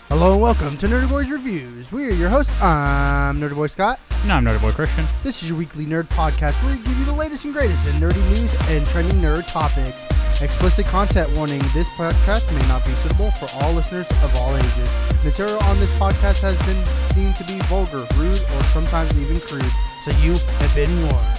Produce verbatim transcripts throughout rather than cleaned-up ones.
Hello and welcome to Nerdy Boys Reviews. We are your hosts. I'm Nerdy Boy Scott. No, I'm Nerdy Boy Christian. This is your weekly nerd podcast where we give you the latest and greatest in nerdy news and trending nerd topics. Explicit content warning. This podcast may not be suitable for all listeners of all ages. Material on this podcast has been deemed to be vulgar, rude, or sometimes even crude, so you have been warned.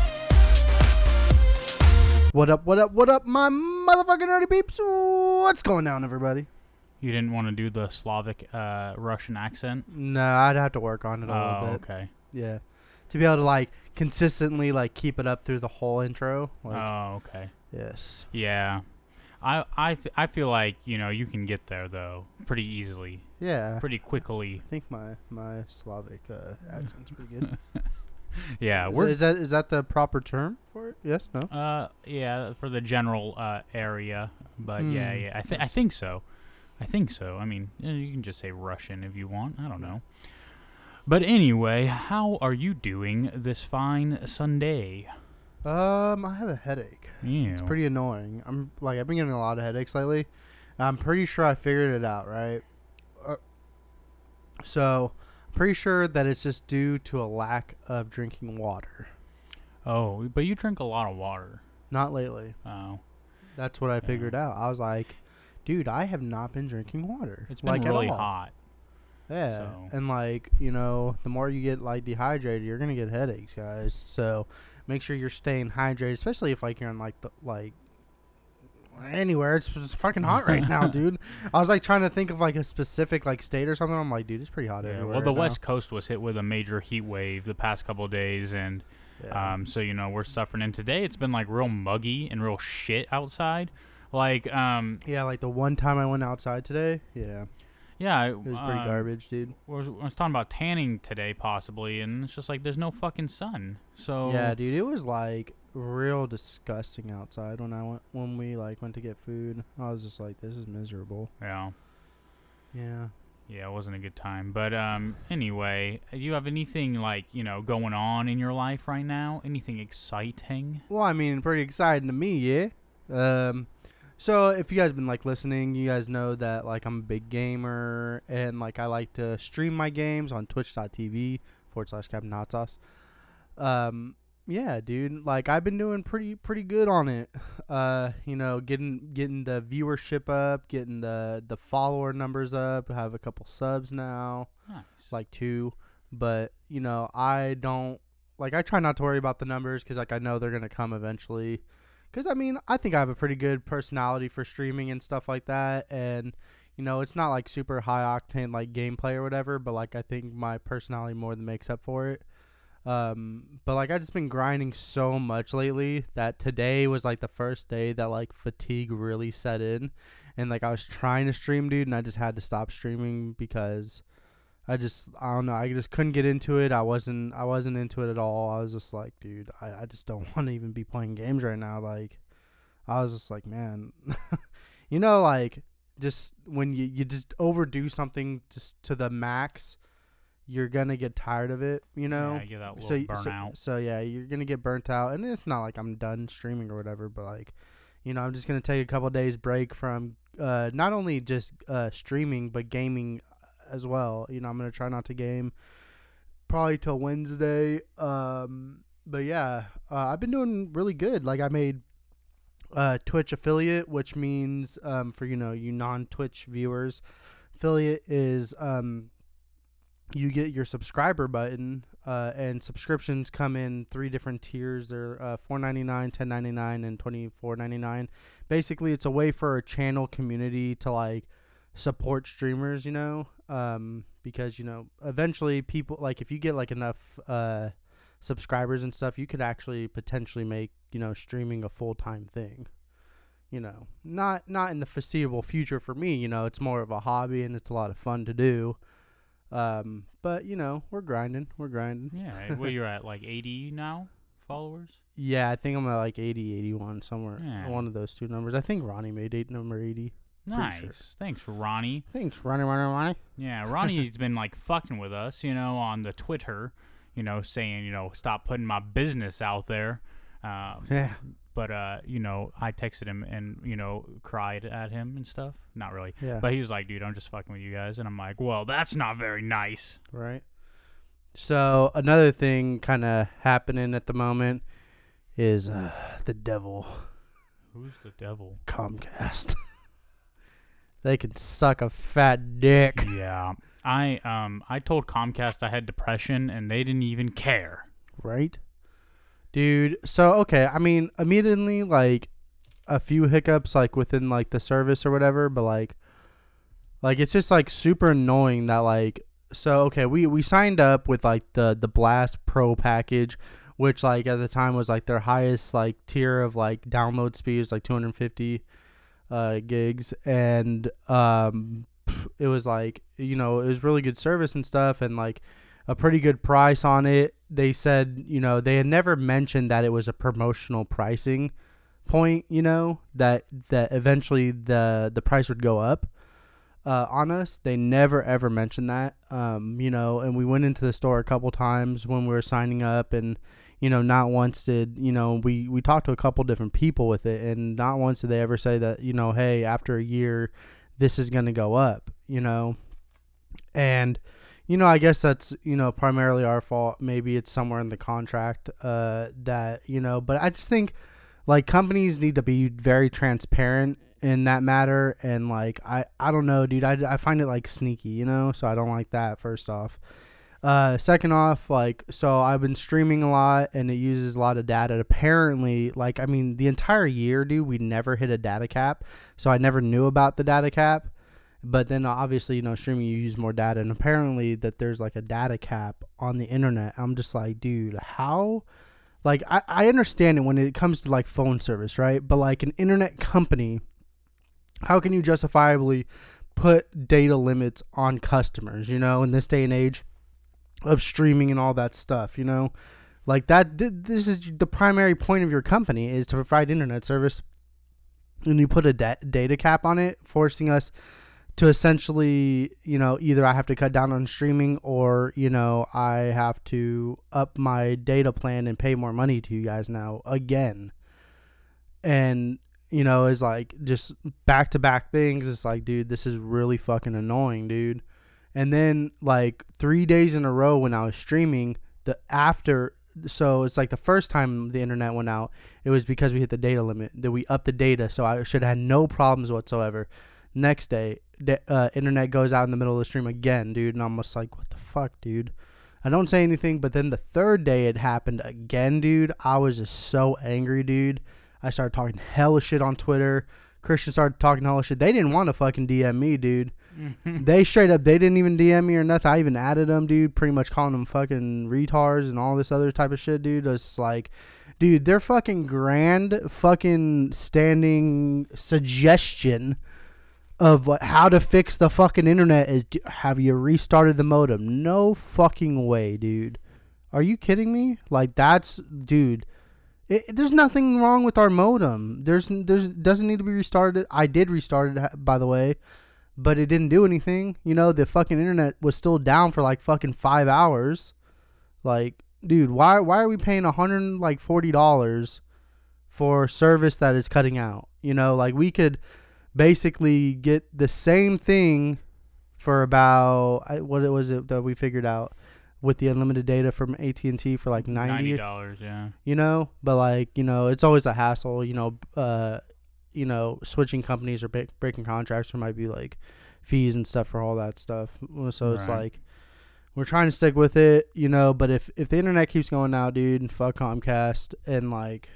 What up, what up, what up, my motherfucking nerdy peeps? What's going on, everybody? You didn't want to do the Slavic uh, Russian accent? No, I'd have to work on it a oh, little bit. okay. Yeah. To be able to, like, consistently, like, keep it up through the whole intro. Like, oh, okay. Yes. Yeah. I I th- I feel like, you know, you can get there, though, pretty easily. Yeah. Pretty quickly. I think my, my Slavic uh, accent's pretty good. yeah. Is, we're is that is that the proper term for it? Yes? No? Uh, yeah, for the general uh, area. But, Mm. yeah, yeah. I, th- I think so. I think so. I mean, you can just say Russian if you want. I don't know. But anyway, how are you doing this fine Sunday? Um, I have a headache. Yeah. It's pretty annoying. I'm, like, I've been getting a lot of headaches lately. I'm pretty sure I figured it out, right? Uh, so, I'm pretty sure that it's just due to a lack of drinking water. Oh, but you drink a lot of water. Not lately. Oh. That's what I figured Yeah. out. I was like, dude, I have not been drinking water. It's been like, really at all. hot. Yeah. So. And like, you know, the more you get like dehydrated, you're going to get headaches, guys. So make sure you're staying hydrated, especially if like you're in like the, like anywhere. It's just fucking hot right now, dude. I was like trying to think of like a specific like state or something. I'm like, dude, it's pretty hot Yeah, everywhere. well, the right West Coast was hit with a major heat wave the past couple of days, and now. Yeah. um, so, you know, we're suffering. And today it's been like real muggy and real shit outside. Like, um, yeah, like the one time I went outside today. Yeah. yeah. It was pretty um, garbage, dude. I was, I was talking about tanning today, possibly, and it's just like there's no fucking sun. So Yeah, dude, it was like real disgusting outside when I went when we like went to get food. I was just like, this is miserable. yeah, Yeah. yeah, it wasn't a good time. But um, anyway, do you have anything like you know going on in your life right now? Anything exciting? Well, I mean, pretty exciting to me, yeah. Um, so if you guys been like listening, you guys know that like I'm a big gamer and like I like to stream my games on twitch.tv forward slash Captain Hot Sauce. Um, yeah, dude, like I've been doing pretty pretty good on it. Uh, you know, getting getting the viewership up, getting the the follower numbers up. I have a couple subs now, Nice. like two, but you know, I don't like I try not to worry about the numbers because like I know they're gonna come eventually. Because, I mean, I think I have a pretty good personality for streaming and stuff like that. And, you know, it's not, like, super high-octane, like, gameplay or whatever. But, like, I think my personality more than makes up for it. Um, but, like, I've just been grinding so much lately that today was, like, the first day that, like, fatigue really set in. And, like, I was trying to stream, dude, and I just had to stop streaming because I just, I don't know, I just couldn't get into it. I wasn't, I wasn't into it at all. I was just like, dude, I, I just don't want to even be playing games right now. Like, I was just like, man, you know, like, just when you, you just overdo something just to the max, you're gonna get tired of it, you know? Yeah, I get that little so, burnout. so, so, yeah, you're gonna get burnt out. And it's not like I'm done streaming or whatever, but, like, you know, I'm just gonna take a couple days break from uh, not only just uh, streaming, but gaming as well. You know, I'm gonna try not to game probably till Wednesday. Um, but yeah, uh, I've been doing really good. Like I made uh Twitch affiliate, which means um for you know you non-Twitch viewers, affiliate is um you get your subscriber button, uh, and subscriptions come in three different tiers. They're uh, four ninety-nine, ten ninety-nine, and twenty-four ninety-nine. Basically, it's a way for a channel community to like support streamers, you know, um, because, you know, eventually people, like, if you get, like, enough uh, subscribers and stuff, you could actually potentially make, you know, streaming a full-time thing, you know, not, not in the foreseeable future for me, you know, it's more of a hobby and it's a lot of fun to do, um, but, you know, we're grinding, we're grinding. Yeah, well, you're at like eighty now followers? Yeah, I think I'm at, like, eighty, eighty-one, somewhere, Yeah. one of those two numbers. I think Ronnie made eight, number eighty. Nice. Sure. Thanks, Ronnie. Thanks, Ronnie, Ronnie, Ronnie. Yeah, Ronnie's been like fucking with us, you know, on the Twitter, you know, saying, you know, stop putting my business out there. Um, Yeah. But, uh, you know, I texted him and, you know, cried at him and stuff. Not really. Yeah. But he was like, dude, I'm just fucking with you guys. And I'm like, well, that's not very nice. Right. So another thing kind of happening at the moment is uh, the devil. Who's the devil? Comcast. They can suck a fat dick. Yeah. I um I told Comcast I had depression and they didn't even care. Right? Dude, so okay, I mean, immediately like a few hiccups like within like the service or whatever, but like like it's just like super annoying that like so okay, we we signed up with like the the Blast Pro package, which like at the time was like their highest like tier of like download speeds, like two hundred fifty uh gigs, and um it was like, you know, it was really good service and stuff, and like a pretty good price on it. They said, you know, they had never mentioned that it was a promotional pricing point, you know, that that eventually the the price would go up uh, on us. They never ever mentioned that, um, you know, and we went into the store a couple times when we were signing up, and, you know, not once did, you know, we, we talked to a couple different people with it, and not once did they ever say that, you know, hey, after a year, this is going to go up, you know, and you know, I guess that's, you know, primarily our fault. Maybe it's somewhere in the contract uh, that, you know, but I just think like companies need to be very transparent in that matter. And like, I, I don't know, dude, I, I find it like sneaky, you know, so I don't like that first off. Uh, second off, like, so I've been streaming a lot and it uses a lot of data. Apparently, like, I mean, the entire year, dude, we never hit a data cap. So I never knew about the data cap. But then obviously, you know, streaming, you use more data, and apparently that there's like a data cap on the internet. I'm just like, dude, how? Like, I, I understand it when it comes to like phone service, right? But like an internet company, how can you justifiably put data limits on customers, you know, in this day and age of streaming and all that stuff, you know? Like that, th- this is the primary point of your company is to provide internet service, and you put a da- data cap on it, forcing us to essentially, you know, either I have to cut down on streaming or, you know, I have to up my data plan and pay more money to you guys now again. And, you know, it's like just back to back things. It's like, dude, this is really fucking annoying, dude. And then like three days in a row when I was streaming, the after, so it's like the first time the internet went out, it was because we hit the data limit, that we upped the data. So I should have had no problems whatsoever. Next day, the uh, internet goes out in the middle of the stream again, dude. And I'm just like, what the fuck, dude? I don't say anything, but then the third day it happened again, dude. I was just so angry, dude. I started talking hella shit on Twitter. Christian started talking hella shit. They didn't want to fucking D M me, dude. They straight up, they didn't even D M me or nothing. I even added them, dude. Pretty much calling them fucking retards and all this other type of shit, dude. It's like, dude, their fucking grand fucking standing suggestion of what, how to fix the fucking internet is, have you restarted the modem? No fucking way, dude. Are you kidding me? Like, that's, dude, it, there's nothing wrong with our modem. There's, there's, doesn't need to be restarted. I did restart it, by the way, but it didn't do anything. You know, the fucking internet was still down for like fucking five hours. Like, dude, why, why are we paying one hundred forty dollars for service that is cutting out? You know, like we could basically get the same thing for about, what was it that we figured out with the unlimited data from A T and T for like ninety dollars, yeah. You know, but like, you know, it's always a hassle, you know, uh, you know, switching companies or break, breaking contracts, there might be like fees and stuff for all that stuff. So it's Right. like, we're trying to stick with it, you know, but if, if the internet keeps going out, dude, fuck Comcast. And like,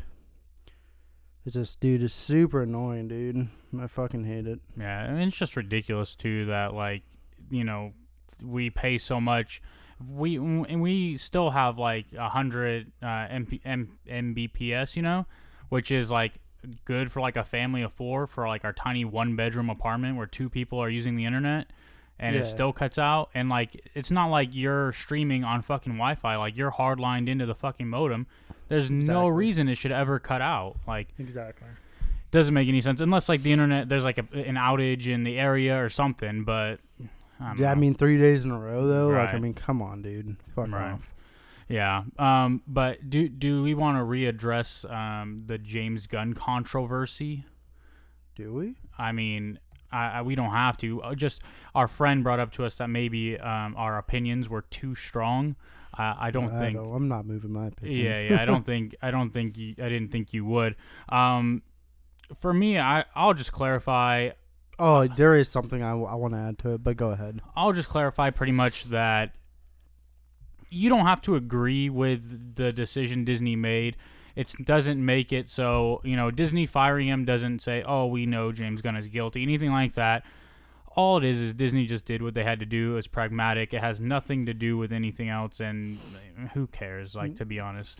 it's just, dude, it's super annoying, dude. I fucking hate it. Yeah, and it's just ridiculous too that, like, you know, we pay so much. We and we still have like a hundred uh, M P, M, Mbps, you know, which is like good for like a family of four for like our tiny one bedroom apartment where two people are using the internet, and Yeah. it still cuts out. And like, it's not like you're streaming on fucking Wi-Fi. Like, you're hardlined into the fucking modem. There's no Exactly. reason it should ever cut out. Like, Exactly. doesn't make any sense unless like the internet, there's like a, an outage in the area or something. But I don't Yeah, know. I mean, three days in a row, though. Like, I Right. mean, come on, dude. Fuck Right. off. Yeah. Um. But do do we want to readdress um the James Gunn controversy? Do we? I mean, I, I we don't have to. Uh, Just our friend brought up to us that maybe um our opinions were too strong. Uh, I don't I think. don't, I'm not moving my opinion. Yeah, yeah. I don't think. I don't think. You, I didn't think you would. Um, for me, I I'll just clarify. Oh, there is something I, w- I want to add to it, but go ahead. I'll just clarify pretty much that you don't have to agree with the decision Disney made. It doesn't make it so, you know, Disney firing him doesn't say, oh, we know James Gunn is guilty, anything like that. All it is is Disney just did what they had to do. It's pragmatic. It has nothing to do with anything else, and who cares, like, to be honest.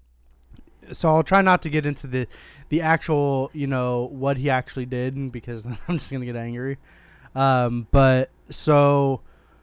So I'll try not to get into the the actual, you know, what he actually did, because I'm just going to get angry. Um, but so...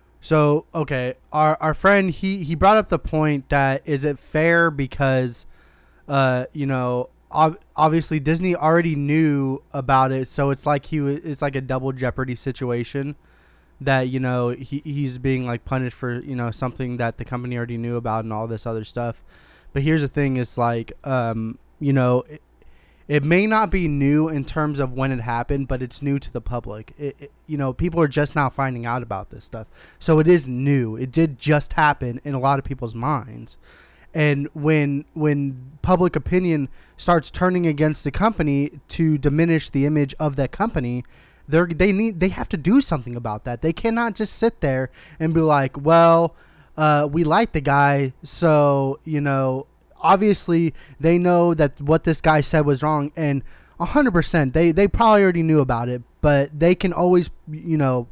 So, okay, our our friend, he, he brought up the point that, is it fair because, uh, you know, ob- obviously Disney already knew about it, so it's like he was, it's like a double jeopardy situation that, you know, he he's being like punished for, you know, something that the company already knew about and all this other stuff. But here's the thing, is like, um, you know, it, it may not be new in terms of when it happened, but it's new to the public. It, it, you know, people are just now finding out about this stuff. So it is new. It did just happen in a lot of people's minds. And when when public opinion starts turning against the company to diminish the image of that company, they they need they have to do something about that. They cannot just sit there and be like, well, uh, we like the guy, so, you know, obviously they know that what this guy said was wrong, and one hundred percent they, they probably already knew about it, but they can always, you know,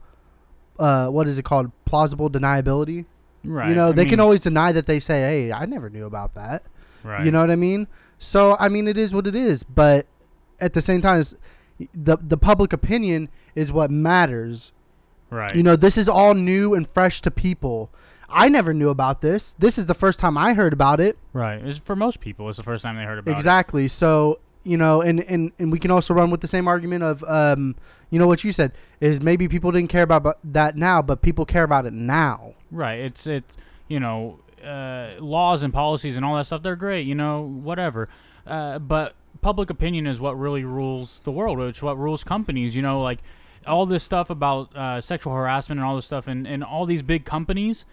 uh, what is it called? Plausible deniability. Right. You know, I they mean, can always deny that they say, hey, I never knew about that. Right. You know what I mean? So, I mean, it is what it is, but at the same time, it's, the the public opinion is what matters. Right. You know, this is all new and fresh to people. I never knew about this. This is the first time I heard about it. Right. It's, for most people, it's the first time they heard about Exactly. So, you know, and, and, and we can also run with the same argument of, um, you know, what you said is maybe people didn't care about bu- that now, but people care about it now. it. Right. It's, it's you know, uh, laws and policies and all that stuff, they're great, you know, whatever. Uh, but public opinion is what really rules the world. It's what rules companies, you know, like all this stuff about uh, sexual harassment and all this stuff, and, and all these big companies.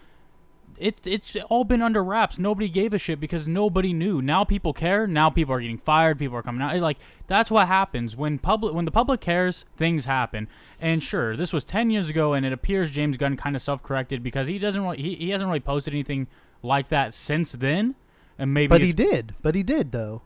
It, it's all been under wraps. Nobody gave a shit because nobody knew. Now people care. Now people are getting fired. People are coming out. Like, that's what happens when public when the public cares. Things happen. And sure, this was ten years ago, and it appears James Gunn kind of self-corrected because he doesn't really, he, he hasn't really posted anything like that since then. And maybe, But he did. But he did though.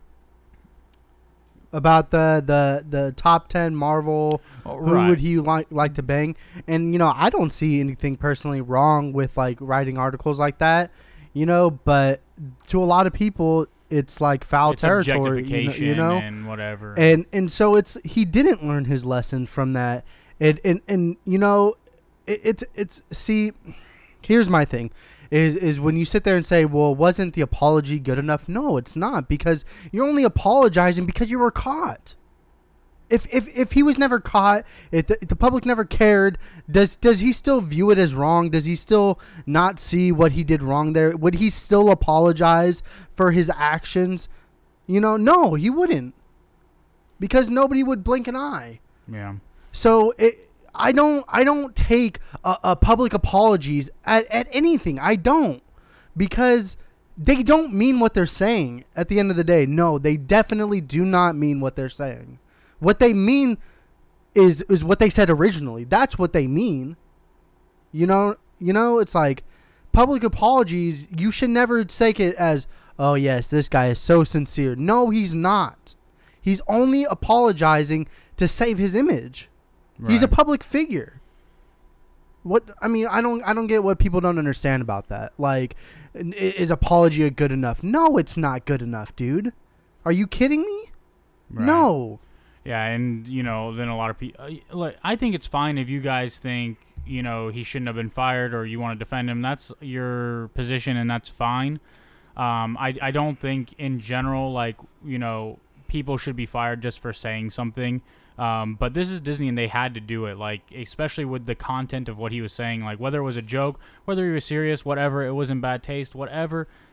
About the, the, the top ten Marvel, Oh, who right. would he like like to bang? And, you know, I don't see anything personally wrong with, like, writing articles like that, you know, but to a lot of people, it's like foul it's territory, you know, objectification you know? and whatever. And and so it's he didn't learn his lesson from that. And and, and you know, it, it's it's see, here's my thing. Is is when you sit there and say, well, wasn't the apology good enough? No, it's not, because you're only apologizing because you were caught. If if, if he was never caught, if the, if the public never cared, does does he still view it as wrong? Does he still not see what he did wrong there? Would he still apologize for his actions? You know, no, he wouldn't, because nobody would blink an eye. yeah. So it, I don't I don't take a, a public apologies at, at anything. I don't, because they don't mean what they're saying at the end of the day. No, they definitely do not mean what they're saying. What they mean is is what they said originally. That's what they mean. You know, you know, it's like public apologies, you should never take it as, oh yes, this guy is so sincere. No, he's not. He's only apologizing to save his image. Right. He's a public figure. What I mean, I don't, I don't get what people don't understand about that. Like, is apology good enough? No, it's not good enough, dude. Are you kidding me? Right. No. Yeah, and you know, then a lot of people. Like, I think it's fine if you guys think, you know, he shouldn't have been fired, or you want to defend him. That's your position, and that's fine. Um, I I don't think in general, like, you know, people should be fired just for saying something. Um, but this is Disney, and they had to do it, like, especially with the content of what he was saying, like, whether it was a joke, whether he was serious, whatever, it was in bad taste, whatever,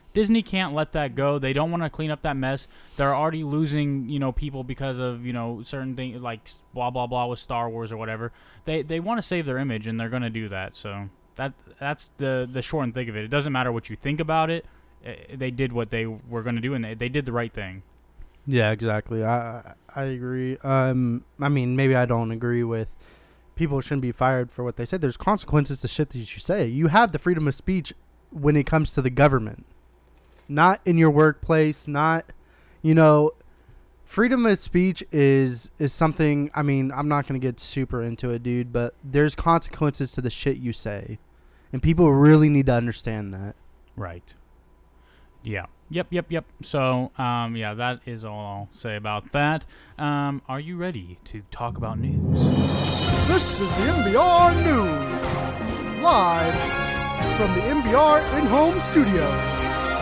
Disney can't let that go. They don't want to clean up that mess. They're already losing, you know, people because of, you know, certain things like blah blah blah with Star Wars or whatever. They they want to save their image, and they're going to do that. So that that's the the short and thick of it. It doesn't matter what you think about it. They did what they were going to do, and they, they did the right thing. Yeah, exactly. I I agree. Um, I mean, maybe I don't agree with people shouldn't be fired for what they said. There's consequences to shit that you say. You have the freedom of speech when it comes to the government, not in your workplace. Not, you know, freedom of speech is is something. I mean, I'm not gonna get super into it, dude, but there's consequences to the shit you say, and people really need to understand that. Right. Yeah. Yep, yep, yep. So, um, yeah, that is all I'll say about that. Um, are you ready to talk about news? This is the M B R News, live from the M B R in-home studios.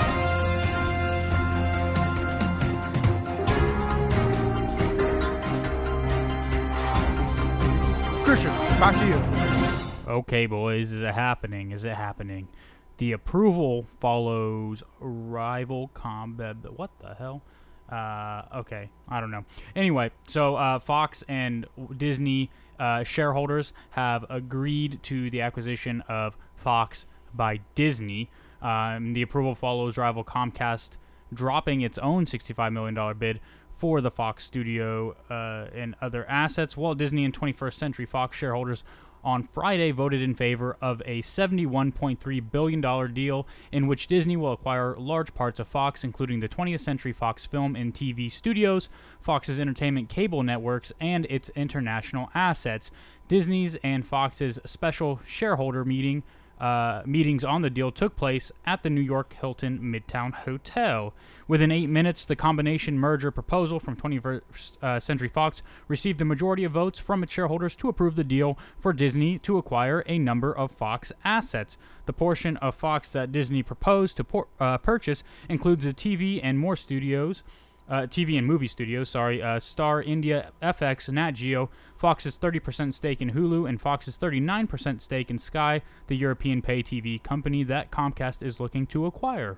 Christian, back to you. Okay, boys, is it happening? Is it happening? The approval follows rival combat. What the hell? Uh, okay, I don't know. Anyway, so uh, Fox and Disney uh, shareholders have agreed to the acquisition of Fox by Disney. Um, the approval follows rival Comcast dropping its own sixty-five million dollars bid for the Fox studio uh, and other assets. Walt Disney and twenty-first Century Fox shareholders on Friday voted in favor of a seventy-one point three billion dollars deal in which Disney will acquire large parts of Fox, including the twentieth Century Fox film and T V studios, Fox's entertainment cable networks, and its international assets. Disney's and Fox's special shareholder meeting uh, meetings on the deal took place at the New York Hilton Midtown Hotel. Within eight minutes, the combination merger proposal from twenty-first uh, Century Fox received a majority of votes from its shareholders to approve the deal for Disney to acquire a number of Fox assets. The portion of Fox that Disney proposed to por- uh, purchase includes the T V and more studios, uh, T V and movie studios, sorry, uh, Star, India, F X, Nat Geo, Fox's thirty percent stake in Hulu, and Fox's thirty-nine percent stake in Sky, the European pay T V company that Comcast is looking to acquire.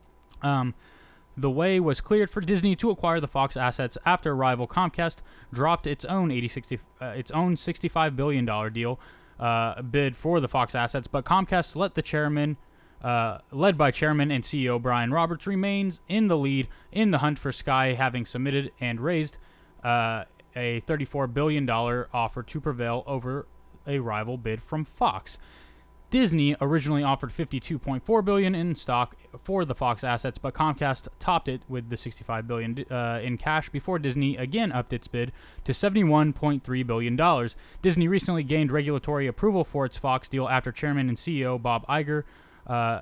Um... The way was cleared for Disney to acquire the Fox assets after rival Comcast dropped its own eighty, sixty, uh, its own sixty-five billion dollars deal uh, bid for the Fox assets, but Comcast let the chairman, uh, led by Chairman and C E O Brian Roberts, remains in the lead in the hunt for Sky, having submitted and raised uh, a thirty-four billion dollars offer to prevail over a rival bid from Fox. Disney originally offered fifty-two point four billion dollars in stock for the Fox assets, but Comcast topped it with the sixty-five billion dollars uh, in cash before Disney again upped its bid to seventy-one point three billion dollars. Disney recently gained regulatory approval for its Fox deal after Chairman and C E O Bob Iger uh,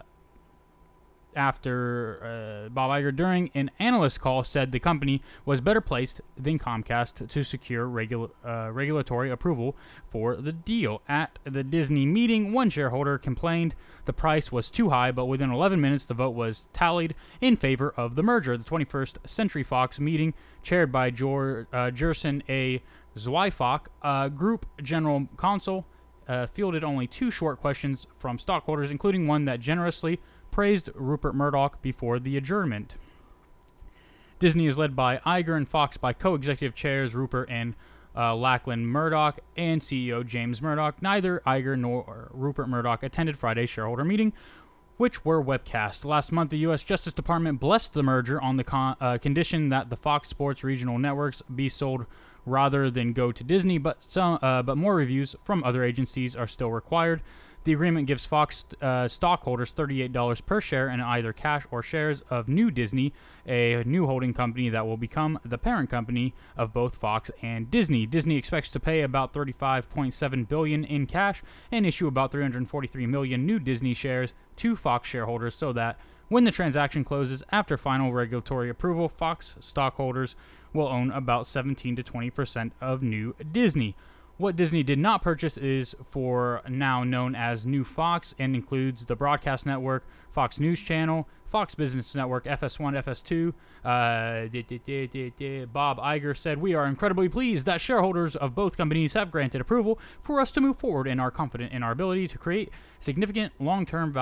after uh, Bob Iger during an analyst call said the company was better placed than Comcast to secure regula- uh, regulatory approval for the deal. At the Disney meeting, one shareholder complained the price was too high, but within eleven minutes the vote was tallied in favor of the merger. The twenty-first Century Fox meeting, chaired by Jor- uh, Jerson A. Zweifach, uh, Group General Counsel, uh, fielded only two short questions from stockholders, including one that generously praised Rupert Murdoch before the adjournment. Disney is led by Iger and Fox by co-executive chairs Rupert and uh, Lachlan Murdoch and C E O James Murdoch. Neither Iger nor Rupert Murdoch attended Friday's shareholder meeting, which were webcast. Last month, the U S Justice Department blessed the merger on the con- uh, condition that the Fox Sports regional networks be sold rather than go to Disney, but some, uh, but more reviews from other agencies are still required. The agreement gives Fox uh, stockholders thirty-eight dollars per share in either cash or shares of New Disney, a new holding company that will become the parent company of both Fox and Disney. Disney expects to pay about thirty-five point seven billion dollars in cash and issue about three hundred forty-three million New Disney shares to Fox shareholders so that when the transaction closes after final regulatory approval, Fox stockholders will own about seventeen to twenty percent of New Disney. What Disney did not purchase is for now known as New Fox and includes the broadcast network, Fox News Channel, Fox Business Network, F S one, F S two. Uh, Bob Iger said, "We are incredibly pleased that shareholders of both companies have granted approval for us to move forward and are confident in our ability to create significant long-term value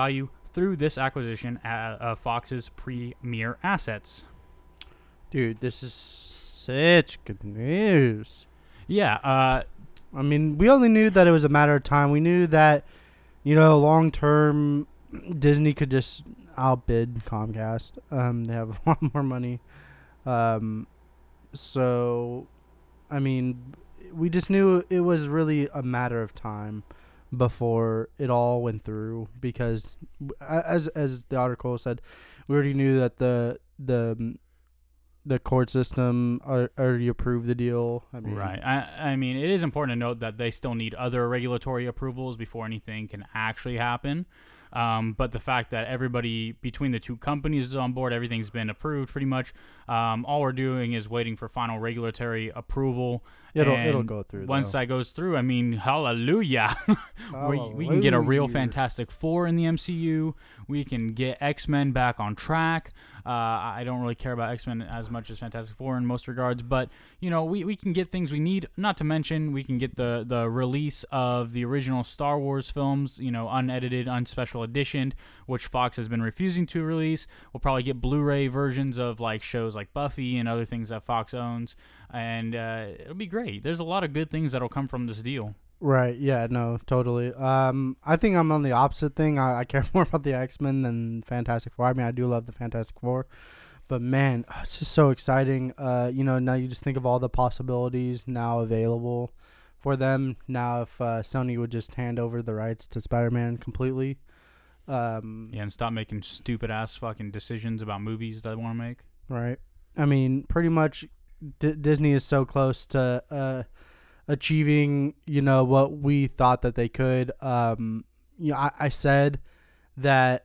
through this acquisition of Fox's premier assets. Dude, this is such good news. Yeah. Uh, I mean, we only knew that it was a matter of time. We knew that, you know, long term, Disney could just outbid Comcast. Um, they have a lot more money. Um, so, I mean, we just knew it was really a matter of time before it all went through, because as as the article said, we already knew that the the the court system already approved the deal. I mean, right. I, I mean, it is important to note that they still need other regulatory approvals before anything can actually happen. Um, but the fact that everybody between the two companies is on board, everything's been approved pretty much. Um, all we're doing is waiting for final regulatory approval. It'll and it'll go through. Once though. that goes through, I mean, hallelujah. hallelujah. we, we can get a real Fantastic Four in the M C U. We can get X-Men back on track. Uh, I don't really care about X-Men as much as Fantastic Four in most regards, but you know, we, we can get things we need. Not to mention, we can get the, the release of the original Star Wars films, you know, unedited, unspecial editioned, which Fox has been refusing to release. We'll probably get Blu-ray versions of like shows like Buffy and other things that Fox owns, and uh, it'll be great. There's a lot of good things that'll come from this deal. Right. Yeah. No. Totally. Um. I think I'm on the opposite thing. I, I care more about the X-Men than Fantastic Four. I mean, I do love the Fantastic Four, but man, it's just so exciting. Uh. You know, now you just think of all the possibilities now available for them. Now, if uh, Sony would just hand over the rights to Spider-Man completely. Um. Yeah, and stop making stupid ass fucking decisions about movies that they want to make. Right. I mean, pretty much, D- Disney is so close to uh. achieving, you know, what we thought that they could. Um, you know, I, I said that,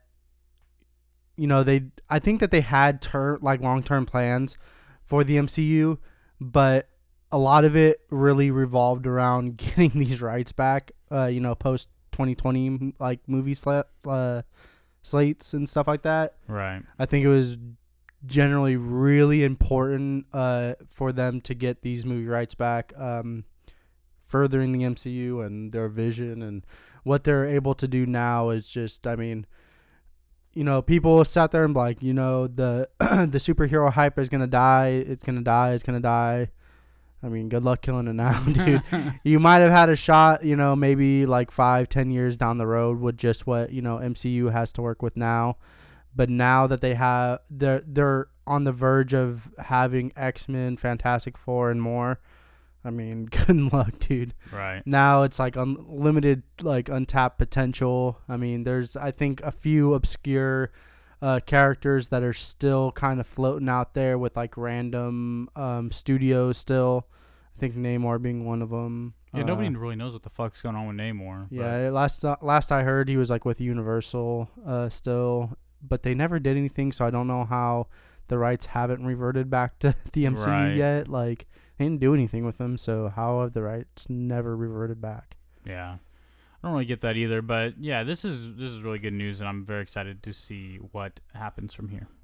you know, they, I think that they had ter- like long-term plans for the M C U, but a lot of it really revolved around getting these rights back, uh, you know, post twenty twenty, like movie sla- uh, slates and stuff like that. Right. I think it was generally really important uh, for them to get these movie rights back. Um, furthering the M C U and their vision, and what they're able to do now is just, I mean, you know, people sat there and like, you know, the the superhero hype is gonna die, it's gonna die, it's gonna die. I mean, good luck killing it now, dude. You might have had a shot, you know, maybe like five, ten years down the road with just what, you know, M C U has to work with now. But now that they have, they're they're on the verge of having X-Men, Fantastic Four, and more. I mean, good luck, dude. Right. Now it's like unlimited, like untapped potential. I mean, there's, I think, a few obscure uh, characters that are still kind of floating out there with like random um, studios still. I think Namor being one of them. Yeah, uh, nobody really knows what the fuck's going on with Namor. Yeah, last uh, last I heard, he was like with Universal uh, still, but they never did anything, so I don't know how the rights haven't reverted back to the M C U Right. yet. Like, they didn't do anything with them, so how have the rights never reverted back? Yeah, I don't really get that either. But yeah, this is this is really good news, and I'm very excited to see what happens from here.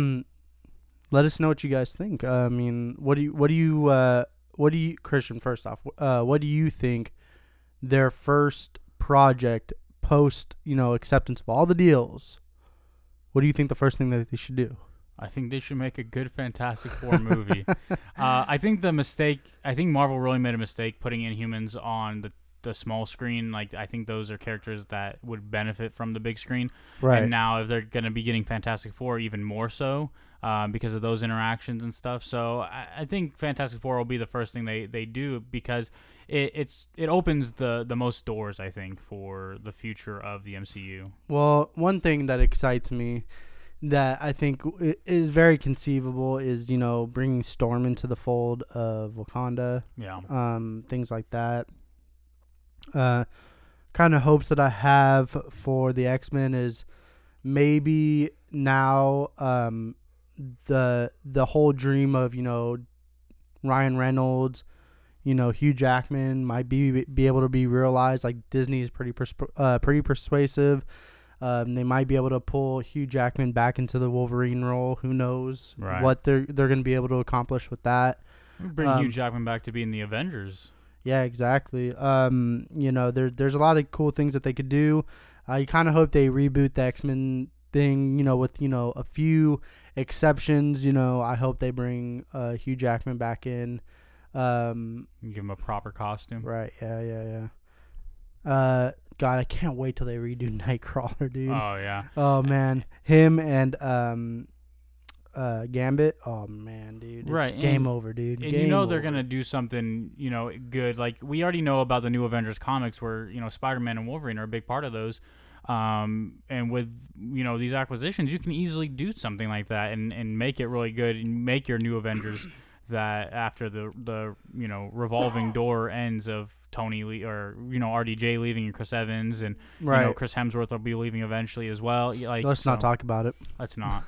Let us know what you guys think. Uh, I mean, what do you, what do you, uh, what do you, Christian? First off, uh, what do you think their first project post, you know, acceptance of all the deals? What do you think the first thing that they should do? I think they should make a good Fantastic Four movie. uh, I think the mistake, I think Marvel really made a mistake putting Inhumans on the, the small screen. Like, I think those are characters that would benefit from the big screen. Right. And now if they're going to be getting Fantastic Four, even more so uh, because of those interactions and stuff. So I, I think Fantastic Four will be the first thing they, they do, because it, it's it opens the, the most doors, I think, for the future of the M C U. Well, one thing that excites me that I think is very conceivable is, you know, bringing Storm into the fold of Wakanda. Yeah. Um, things like that. Uh, kind of hopes that I have for the X-Men is maybe now um, the the whole dream of, you know, Ryan Reynolds, you know, Hugh Jackman might be be able to be realized. Like, Disney is pretty persp- uh, pretty persuasive. Um, they might be able to pull Hugh Jackman back into the Wolverine role. Who knows Right. what they're they're going to be able to accomplish with that. Bring Um, Hugh Jackman back to be in the Avengers. Yeah, exactly. Um, you know, there there's a lot of cool things that they could do. I kind of hope they reboot the X-Men thing, you know, with, you know, a few exceptions. You know, I hope they bring uh, Hugh Jackman back in. Um, Give him a proper costume. right, yeah, yeah, yeah. Uh, God, I can't wait till they redo Nightcrawler, dude. Oh, yeah. Oh, man. Him and um, uh, Gambit. Oh, man, dude. It's Right, game and- over, dude. And Game you know over. they're going to do something, you know, good. Like, we already know about the new Avengers comics where, you know, Spider-Man and Wolverine are a big part of those. Um, and with, you know, these acquisitions, you can easily do something like that and, and make it really good and make your new Avengers that after the, the, you know, revolving door ends of Tony Lee or, you know, R D J leaving and Chris Evans and, Right. you know, Chris Hemsworth will be leaving eventually as well. Like, Let's not so- talk about it. Let's not.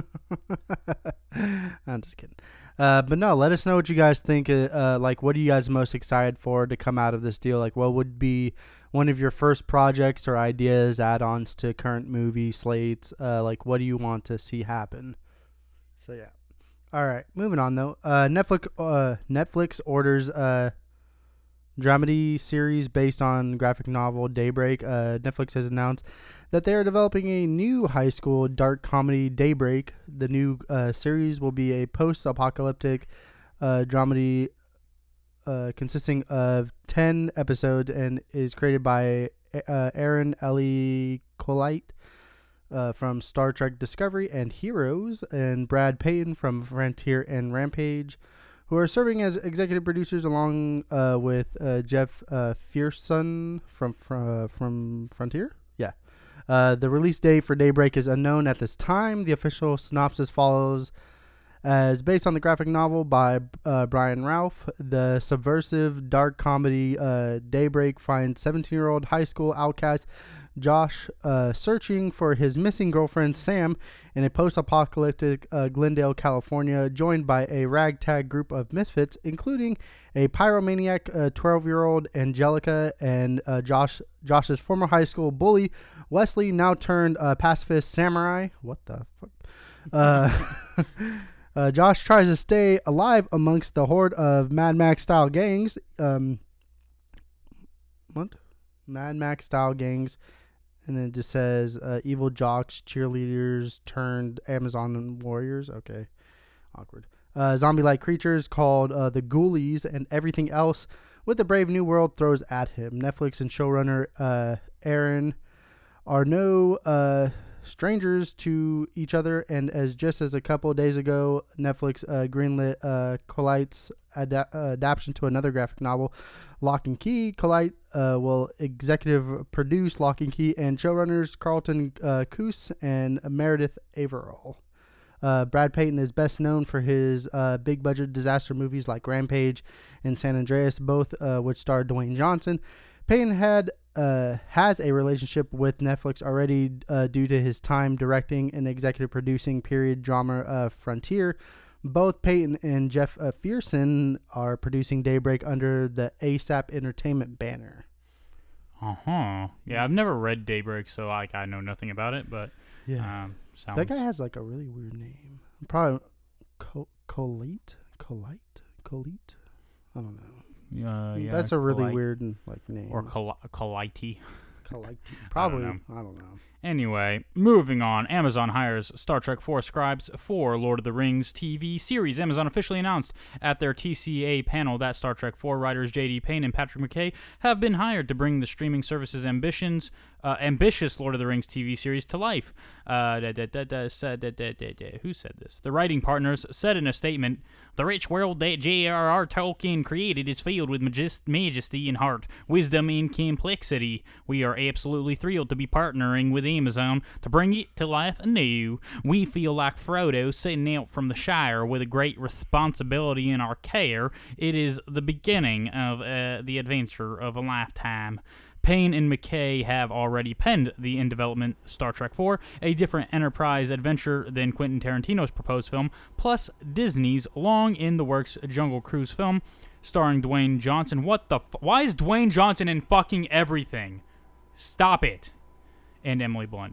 I'm just kidding. Uh, but no, let us know what you guys think. Uh, uh, like, what are you guys most excited for to come out of this deal? Like, what would be one of your first projects or ideas, add-ons to current movie slates? Uh, like, what do you want to see happen? So yeah. All right, moving on though. Uh, Netflix uh, Netflix orders a dramedy series based on graphic novel Daybreak. Uh, Netflix has announced that they are developing a new high school dark comedy, Daybreak. The new uh, series will be a post-apocalyptic uh, dramedy uh, consisting of ten episodes and is created by uh, Aaron Ellie Colite uh, from Star Trek Discovery and Heroes, and Brad Payton from Frontier and Rampage, who are serving as executive producers along uh, with uh, Jeff uh, Fearson from from, uh, from Frontier. Yeah. Uh, the release date for Daybreak is unknown at this time. The official synopsis follows as based on the graphic novel by uh, Brian Ralph. The subversive dark comedy uh, Daybreak finds seventeen-year-old high school outcast Josh uh, searching for his missing girlfriend Sam in a post-apocalyptic uh, Glendale, California, joined by a ragtag group of misfits, including a pyromaniac uh, twelve-year-old Angelica and uh, Josh Josh's former high school bully Wesley, now turned uh, pacifist samurai. What the fuck? Uh, uh, Josh tries to stay alive amongst the horde of Mad Max-style gangs. Um, what? Mad Max-style gangs. And then it just says uh, evil jocks, cheerleaders turned Amazon warriors. Okay. Awkward. Uh, zombie-like creatures called uh, the Ghoulies and everything else with the brave new world throws at him. Netflix and showrunner uh, Aaron are no uh, strangers to each other, and as just as a couple of days ago, Netflix uh, greenlit uh, Colite's ad- uh, adaptation to another graphic novel, Lock and Key. Colite uh, will executive produce Lock and Key, and showrunners Carlton uh, Coos and Meredith Averill. Uh, Brad Payton is best known for his uh, big-budget disaster movies like Rampage and San Andreas, both uh, which starred Dwayne Johnson. Payton had uh, has a relationship with Netflix already uh, due to his time directing and executive producing period drama uh, Frontier. Both Payton and Jeff uh, Fearson are producing Daybreak under the ASAP Entertainment banner. Uh-huh. Yeah, I've never read Daybreak, so like I know nothing about it, but Yeah, um, sounds... that guy has like a really weird name. Probably Co- Colite, Colite, Colite. I don't know. Uh, yeah, That's a really Colite. weird like name. Or Col- Colite. Colite. Probably. know. I don't know. Anyway, moving on. Amazon hires Star Trek four scribes for Lord of the Rings T V series. Amazon officially announced at their T C A panel that Star Trek four writers J D Payne and Patrick McKay have been hired to bring the streaming service's ambitions, uh, ambitious Lord of the Rings T V series to life. Uh, da, da, da, da, da, da, da, da. Who said this? The writing partners said in a statement, "The rich world that J R R. Tolkien created is filled with majest- majesty and heart, wisdom and complexity. We are absolutely thrilled to be partnering with Amazon to bring it to life anew. We feel like Frodo setting out from the Shire with a great responsibility in our care. It is the beginning of uh, the adventure of a lifetime." Payne and McKay have already penned the in-development Star Trek four, a different enterprise adventure than Quentin Tarantino's proposed film, plus Disney's long-in-the-works Jungle Cruise film, starring Dwayne Johnson. What the f- Why is Dwayne Johnson in fucking everything? Stop it. And Emily Blunt.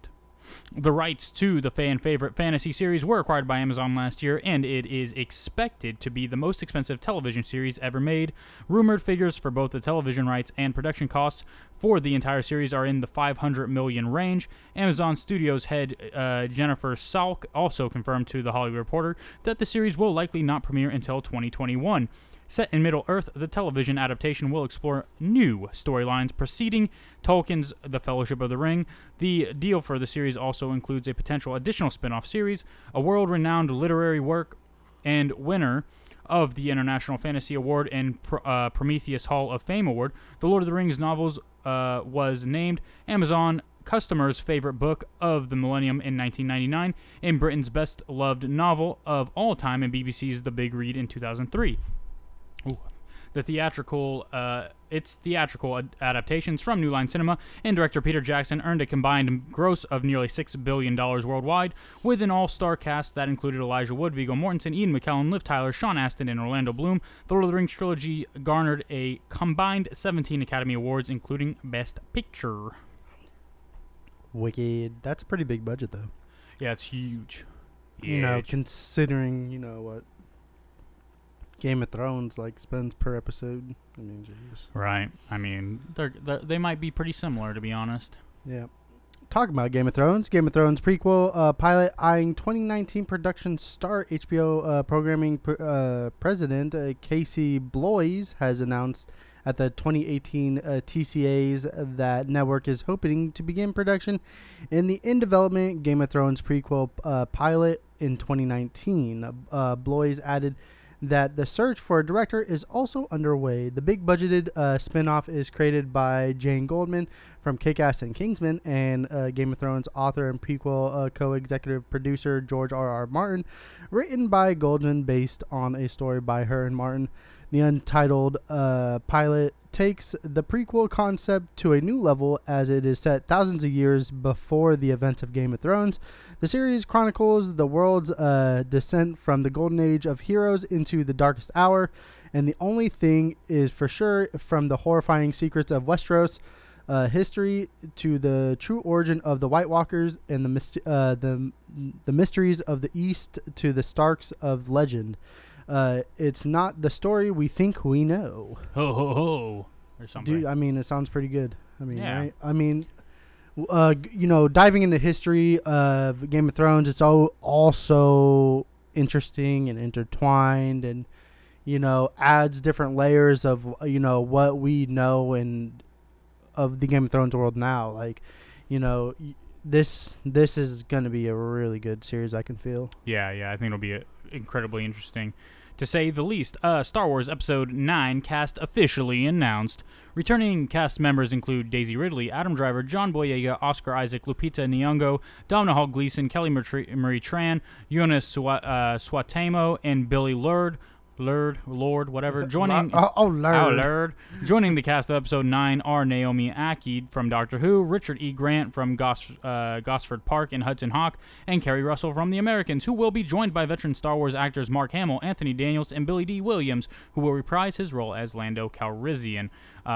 The rights to the fan favorite fantasy series were acquired by Amazon last year, and it is expected to be the most expensive television series ever made. Rumored figures for both the television rights and production costs for the entire series are in the five hundred million dollars range. Amazon Studios head uh, Jennifer Salk also confirmed to The Hollywood Reporter that the series will likely not premiere until twenty twenty-one. Set in Middle-earth, the television adaptation will explore new storylines preceding Tolkien's The Fellowship of the Ring. The deal for the series also includes a potential additional spin-off series, a world-renowned literary work, and winner of the International Fantasy Award and uh, Prometheus Hall of Fame Award. The Lord of the Rings novels uh, was named Amazon customers' favorite book of the millennium in nineteen ninety-nine, and Britain's best-loved novel of all time, and B B C's The Big Read in two thousand three. Ooh. The theatrical, uh, its theatrical ad- adaptations from New Line Cinema and director Peter Jackson earned a combined gross of nearly six billion dollars worldwide, with an all-star cast that included Elijah Wood, Viggo Mortensen, Ian McKellen, Liv Tyler, Sean Astin, and Orlando Bloom. The Lord of the Rings trilogy garnered a combined seventeen Academy Awards, including Best Picture. Wicked. That's a pretty big budget, though. Yeah, it's huge. You know, Huge. considering, you know, what Game of Thrones, like, spends per episode. I mean, jeez. Right. I mean, they're, they're, they might be pretty similar, to be honest. Yeah. Talking about Game of Thrones, Game of Thrones prequel uh, pilot eyeing twenty nineteen production start. H B O uh, programming pr- uh, president uh, Casey Bloys has announced at the twenty eighteen uh, T C As that network is hoping to begin production in the in development Game of Thrones prequel uh, pilot in twenty nineteen. Uh, Bloys added that the search for a director is also underway. The big budgeted uh, spinoff is created by Jane Goldman from Kick-Ass and Kingsman, and uh, Game of Thrones author and prequel uh, co-executive producer George R. R. Martin, written by Goldman based on a story by her and Martin. The untitled uh, pilot takes the prequel concept to a new level as it is set thousands of years before the events of Game of Thrones. The series chronicles the world's uh, descent from the golden age of heroes into the darkest hour, and the only thing is for sure, from the horrifying secrets of Westeros uh, history to the true origin of the White Walkers and the myst- uh, the the mysteries of the East to the Starks of legend. Uh, it's not the story we think we know. Ho, ho, ho. Or something. Dude, I mean, it sounds pretty good. I mean, Yeah. right? I mean, uh, g- you know, diving into history of Game of Thrones, it's all also interesting and intertwined, and you know, adds different layers of you know what we know and of the Game of Thrones world now. Like, you know, y- this this is gonna be a really good series. I can feel. Yeah, yeah, I think it'll be uh incredibly interesting, to say the least. Uh, Star Wars Episode nine cast officially announced. Returning cast members include Daisy Ridley, Adam Driver, John Boyega, Oscar Isaac, Lupita Nyong'o, Domhnall Hall Gleeson, Kelly Marie, Marie Tran, Jonas Swa- uh, Swatamo, and Billy Lurd. Lurd, Lord, whatever. Joining, oh, oh, Lord. Oh, Lord. Joining the cast of Episode nine are Naomi Ackie from Doctor Who, Richard E. Grant from Gos- uh, Gosford Park and Hudson Hawk, and Kerry Russell from The Americans, who will be joined by veteran Star Wars actors Mark Hamill, Anthony Daniels, and Billy D. Williams, who will reprise his role as Lando Calrissian. Uh,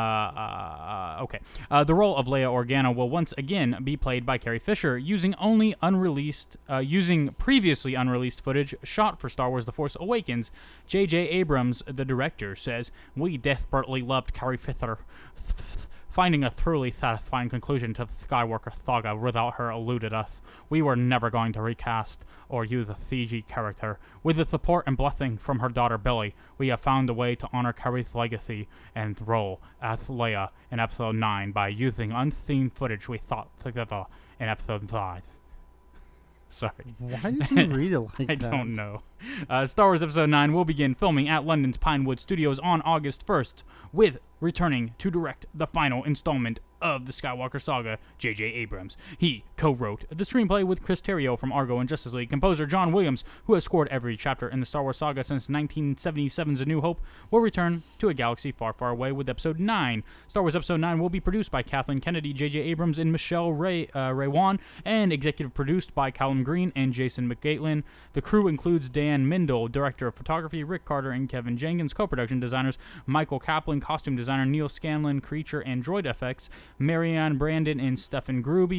uh, okay. Uh, the role of Leia Organa will once again be played by Carrie Fisher, using only unreleased, uh, using previously unreleased footage shot for Star Wars: The Force Awakens. J J. Abrams, the director, says, "We desperately loved Carrie Fisher, finding a thoroughly satisfying conclusion to the Skywalker saga without her eluded us. We were never going to recast or use a C G character. With the support and blessing from her daughter Billy, we have found a way to honor Carrie's legacy and role as Leia in Episode nine by using unseen footage we thought together in Episode five. Sorry. Why did you read it like I that? don't know. Uh, Star Wars Episode nine will begin filming at London's Pinewood Studios on August first, with returning to direct the final installment of the Skywalker saga, J J. Abrams. He co-wrote the screenplay with Chris Terrio from Argo and Justice League. Composer John Williams, who has scored every chapter in the Star Wars saga since nineteen seventy-seven's A New Hope, will return to a galaxy far, far away with Episode nine. Star Wars Episode nine will be produced by Kathleen Kennedy, J J. Abrams, and Michelle Ray, uh, Raywan, and executive produced by Callum Green and Jason McGaitlin. The crew includes Dan Mindel, director of photography, Rick Carter and Kevin Jenkins, co-production designers Michael Kaplan, costume designer Neil Scanlon, creature and droid effects, Marianne Brandon and Stefan Gruby,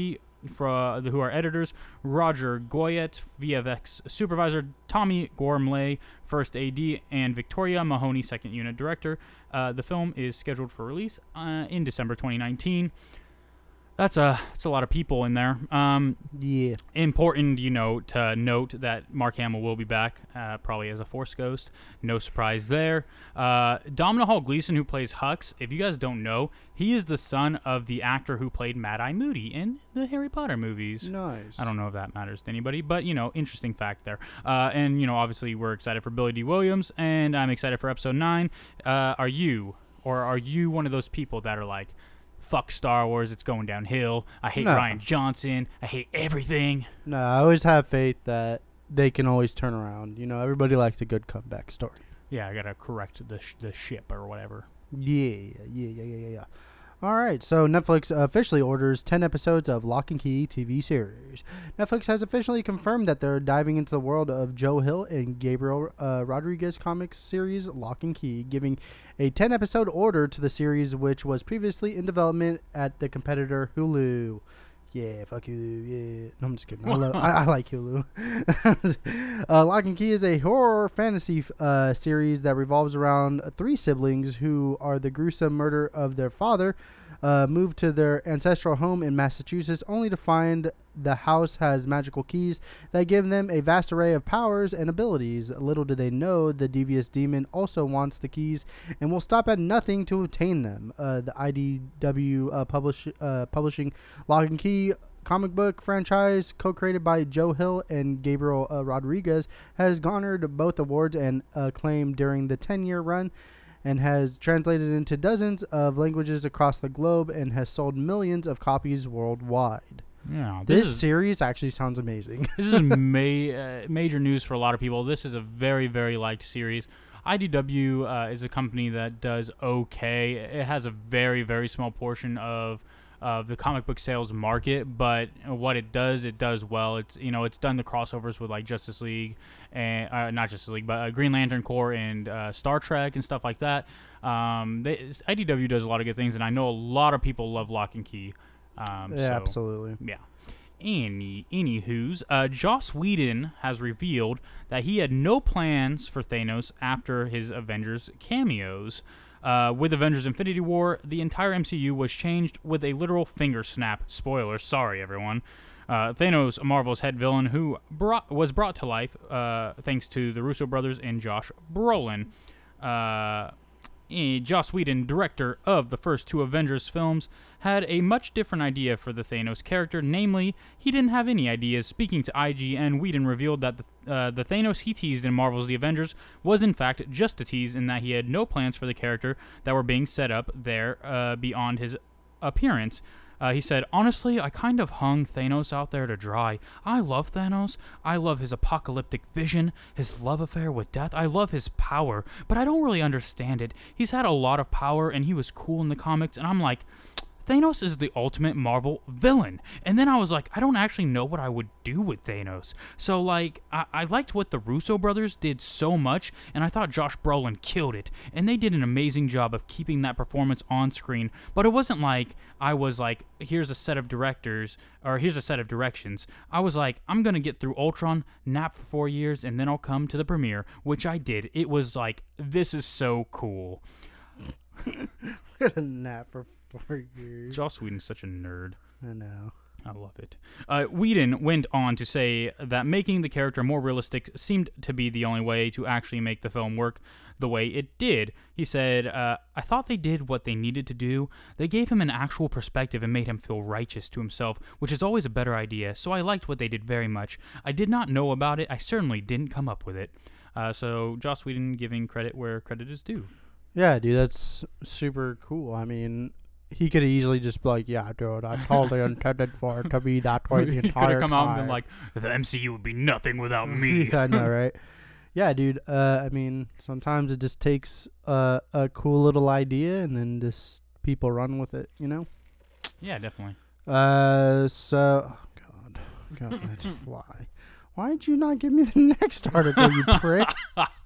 for, who are editors, Roger Goyette, V F X supervisor, Tommy Gormley, first A D, and Victoria Mahoney, second unit director. Uh, the film is scheduled for release uh, in December twenty nineteen. That's a that's a lot of people in there. Um, yeah. Important, you know, to note that Mark Hamill will be back, uh, probably as a Force Ghost. No surprise there. Uh, Domhnall Hall Gleeson, who plays Hux, if you guys don't know, he is the son of the actor who played Mad-Eye Moody in the Harry Potter movies. Nice. I don't know if that matters to anybody, but, you know, interesting fact there. Uh, and, you know, obviously we're excited for Billy D. Williams, and I'm excited for Episode nine. Uh, are you, or are you one of those people that are like, fuck Star Wars, it's going downhill, I hate No. Rian Johnson, I hate everything? No, I always have faith that they can always turn around. You know, everybody likes a good comeback story. Yeah, I gotta correct the sh- the ship or whatever. Yeah, yeah, yeah, yeah, yeah, yeah. All right, so Netflix officially orders ten episodes of Lock and Key T V series. Netflix has officially confirmed that they're diving into the world of Joe Hill and Gabriel uh, Rodriguez comics series Lock and Key, giving a ten episode order to the series, which was previously in development at the competitor Hulu. Yeah, fuck Hulu. Yeah, no, I'm just kidding. I, love, I, I like Hulu. uh, Lock and Key is a horror fantasy uh, series that revolves around three siblings who are the gruesome murder of their father, uh, moved to their ancestral home in Massachusetts, only to find the house has magical keys that give them a vast array of powers and abilities. Little do they know, the devious demon also wants the keys and will stop at nothing to obtain them. Uh, the I D W uh, publish, uh, publishing Lock and Key comic book franchise, co-created by Joe Hill and Gabriel uh, Rodriguez, has garnered both awards and acclaim during the ten-year run, and has translated into dozens of languages across the globe and has sold millions of copies worldwide. Yeah, This, this, is series actually sounds amazing. this is ma- uh, major news for a lot of people. This is a very very liked series. I D W uh, is a company that does okay. It has a very very small portion of of the comic book sales market, but what it does, it does well. It's you know it's done the crossovers with like Justice League and uh, not Justice League, but uh, Green Lantern Corps and uh, Star Trek and stuff like that. Um, they, I D W does a lot of good things, and I know a lot of people love Lock and Key. Um, yeah, so, absolutely. Yeah. Any anywho's, uh, Joss Whedon has revealed that he had no plans for Thanos after his Avengers cameos. Uh, with Avengers Infinity War, the entire M C U was changed with a literal finger snap. Spoiler, sorry everyone. Uh, Thanos, Marvel's head villain, who brought, was brought to life uh, thanks to the Russo brothers and Josh Brolin. Uh, eh, Joss Whedon, director of the first two Avengers films, had a much different idea for the Thanos character. Namely, he didn't have any ideas. Speaking to I G N, Whedon revealed that the, uh, the Thanos he teased in Marvel's The Avengers was in fact just a tease, in that he had no plans for the character that were being set up there uh, beyond his appearance. Uh, he said, honestly, I kind of hung Thanos out there to dry. I love Thanos. I love his apocalyptic vision, his love affair with death. I love his power, but I don't really understand it. He's had a lot of power, and he was cool in the comics, and I'm like, Thanos is the ultimate Marvel villain. And then I was like, I don't actually know what I would do with Thanos. So, like, I, I liked what the Russo brothers did so much, and I thought Josh Brolin killed it. And they did an amazing job of keeping that performance on screen. But it wasn't like I was like, here's a set of directors, or here's a set of directions. I was like, I'm going to get through Ultron, nap for four years, and then I'll come to the premiere, which I did. It was like, this is so cool. Got a nap for four years. Joss Whedon's such a nerd. I know. I love it. Uh, Whedon went on to say that making the character more realistic seemed to be the only way to actually make the film work the way it did. He said, uh, I thought they did what they needed to do. They gave him an actual perspective and made him feel righteous to himself, which is always a better idea, so I liked what they did very much. I did not know about it. I certainly didn't come up with it. Uh, so Joss Whedon giving credit where credit is due. Yeah, dude, that's super cool. I mean, he could have easily just be like, yeah, dude, I totally intended for it to be that way the He could entire have come time. out and been like, the M C U would be nothing without me. Yeah, I know, right? Yeah, dude, uh, I mean, sometimes it just takes uh, a cool little idea and then just people run with it, you know? Yeah, definitely. Uh, so, oh, God, God, why? Why did you not give me the next article, you prick?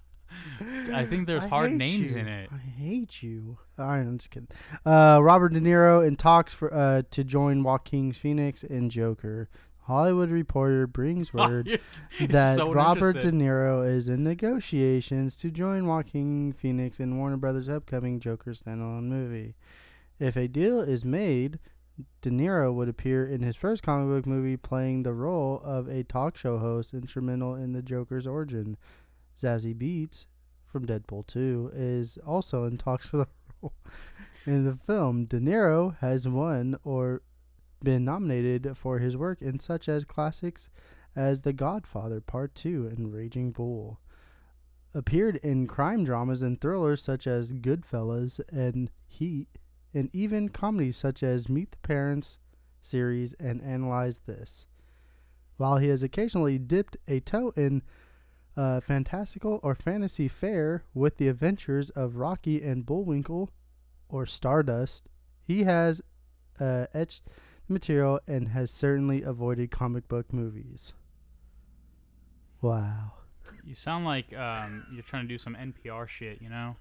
I think there's I hard hate names you. in it. I hate you. All right, I'm just kidding. Uh, Robert De Niro in talks for uh to join Joaquin Phoenix in Joker. Hollywood Reporter brings word Yes, it's that so Robert De interested. Niro is in negotiations to join Joaquin Phoenix in Warner Brothers' upcoming Joker standalone movie. If a deal is made, De Niro would appear in his first comic book movie playing the role of a talk show host instrumental in the Joker's origin. Zazie Beetz from Deadpool two is also in talks for the role in the film. De Niro has won or been nominated for his work in such as classics as The Godfather Part two and Raging Bull. Appeared in crime dramas and thrillers such as Goodfellas and Heat, and even comedies such as Meet the Parents series and Analyze This. While he has occasionally dipped a toe in uh, fantastical or fantasy fare with the adventures of Rocky and Bullwinkle or Stardust, he has uh, etched the material and has certainly avoided comic book movies. Wow. You sound like um, you're trying to do some N P R shit, you know?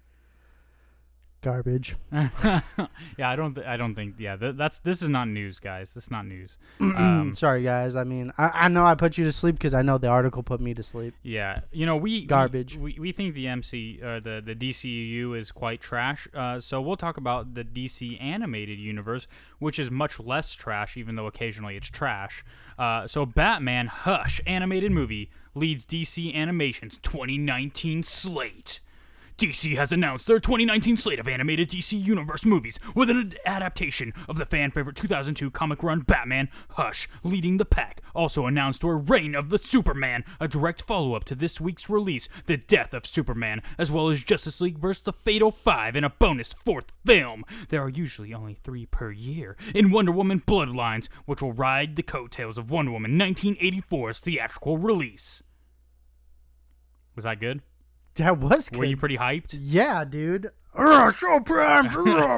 Garbage. yeah, I don't. Th- I don't think. Yeah, th- that's. This is not news, guys. This is not news. Um, Sorry, guys. I mean, I, I know I put you to sleep because I know the article put me to sleep. Yeah, you know we Garbage. We, we, we think the M C uh, the the D C U is quite trash. Uh, so we'll talk about the D C animated universe, which is much less trash, even though occasionally it's trash. Uh, so Batman Hush animated movie leads D C Animation's twenty nineteen slate. D C has announced their twenty nineteen slate of animated D C Universe movies with an adaptation of the fan-favorite two thousand two comic run Batman Hush leading the pack. Also announced were Reign of the Superman, a direct follow-up to this week's release, The Death of Superman, as well as Justice League versus the Fatal Five in a bonus fourth film. There are usually only three per year in Wonder Woman Bloodlines, which will ride the coattails of Wonder Woman nineteen eighty-four's theatrical release. Was that good? That was good. Were you pretty hyped? Yeah, dude. Ugh, so prime.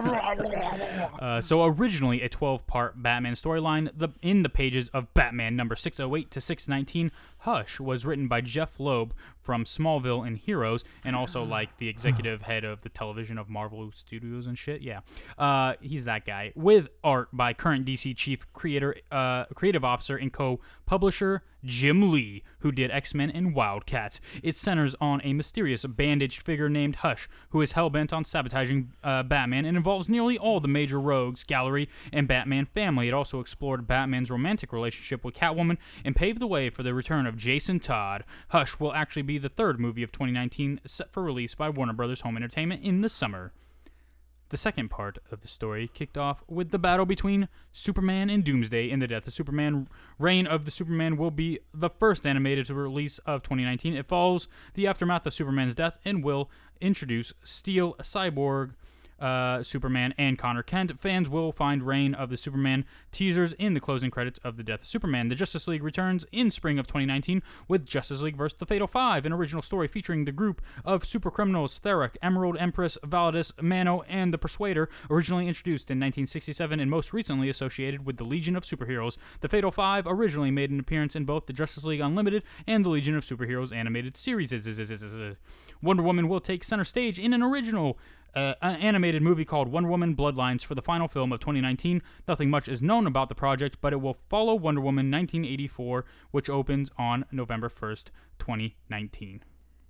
Uh, so originally a twelve-part Batman storyline, the in the pages of Batman number six oh eight to six nineteen, Hush was written by Jeff Loeb from Smallville and Heroes, and also like the executive head of the television of Marvel Studios and shit. Yeah, uh, he's that guy. With art by current D C chief creator, uh, creative officer, and co-publisher Jim Lee, who did X-Men and Wildcats. It centers on a mysterious bandaged figure named Hush, who is hell-bent on sabotaging uh, Batman and involves nearly all the major rogues, gallery, and Batman family. It also explored Batman's romantic relationship with Catwoman and paved the way for the return of Jason Todd. Hush will actually be the third movie of twenty nineteen set for release by Warner Brothers Home Entertainment in the summer. The second part of the story kicked off with the battle between Superman and Doomsday in The Death of Superman. Reign of the Superman will be the first animated release of twenty nineteen. It follows the aftermath of Superman's death and will introduce Steel, Cyborg, Uh, Superman, and Connor Kent. Fans will find Reign of the Superman teasers in the closing credits of The Death of Superman. The Justice League returns in spring of twenty nineteen with Justice League versus the Fatal Five, an original story featuring the group of supercriminals Therak, Emerald Empress, Validus, Mano, and the Persuader, originally introduced in nineteen sixty-seven and most recently associated with the Legion of Superheroes. The Fatal Five originally made an appearance in both the Justice League Unlimited and the Legion of Superheroes animated series. Wonder Woman will take center stage in an original Uh, an animated movie called Wonder Woman Bloodlines for the final film of twenty nineteen. Nothing much is known about the project, but it will follow Wonder Woman nineteen eighty-four, which opens on November first, twenty nineteen.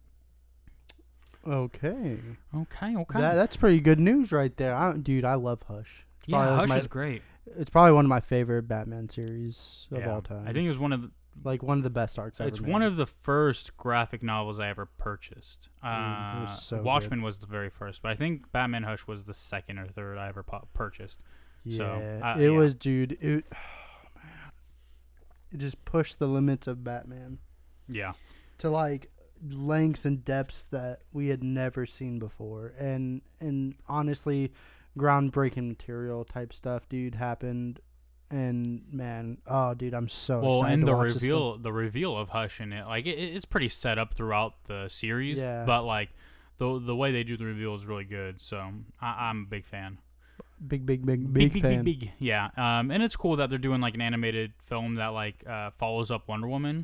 Okay. Okay, okay. That, that's pretty good news right there. I, dude, I love Hush. It's yeah, probably Hush my, is great. It's probably one of my favorite Batman series of Yeah, all time. I think it was one of the, like one of the best arcs ever it's made. one of the first graphic novels I ever purchased. Uh, Mm, it was so Watchmen good. was the very first, but I think Batman Hush was the second or third I ever pu- purchased. Yeah, So, uh, it yeah. was, dude. It, oh, man. It just pushed the limits of Batman Yeah. to like lengths and depths that we had never seen before, and and honestly, groundbreaking material type stuff, dude, happened. And man, oh, dude, I'm so Well, excited and to the watch this reveal, the reveal of Hush in it, like it, it's pretty set up throughout the series. Yeah. But like the the way they do the reveal is really good. So I, I'm a big fan. film. Big, big, big, big, Big, big, fan. big, big. Yeah. Um, and it's cool that they're doing like an animated film that like uh follows up Wonder Woman.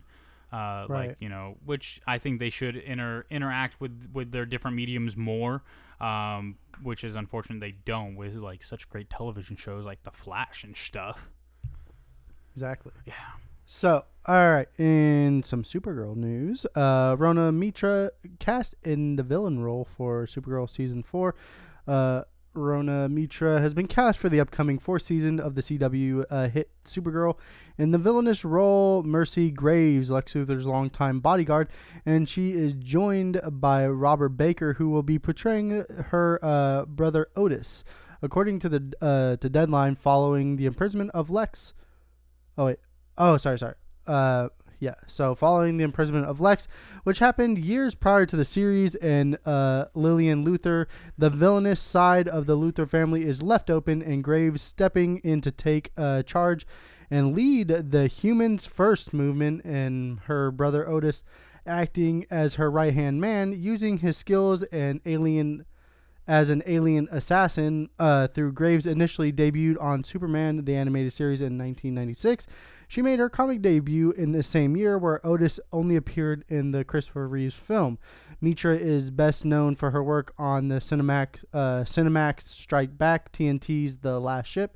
Uh, Right. Like, you know, which I think they should inter- interact with, with their different mediums more, um, which is unfortunate they don't with like such great television shows like The Flash and stuff. Exactly. Yeah. So, all right, in some Supergirl news, uh, Rona Mitra cast in the villain role for Supergirl season four. Uh, Rona Mitra has been cast for the upcoming fourth season of the C W uh, hit Supergirl. In the villainous role, Mercy Graves, Lex Luthor's longtime bodyguard, and she is joined by Robert Baker, who will be portraying her uh, brother Otis. According to the uh, to Deadline, following the imprisonment of Lex. Oh wait. Oh, sorry, sorry. Uh, yeah. So, following the imprisonment of Lex, which happened years prior to the series, and uh, Lillian Luthor, the villainous side of the Luthor family is left open, and Graves stepping in to take uh, charge and lead the Humans First movement, and her brother Otis acting as her right hand man, using his skills and alien. As an alien assassin, uh, through Graves initially debuted on Superman, the animated series, in nineteen ninety-six. She made her comic debut in the same year, where Otis only appeared in the Christopher Reeves film. Mitra is best known for her work on the Cinemax, uh, Cinemax Strike Back, T N T's The Last Ship,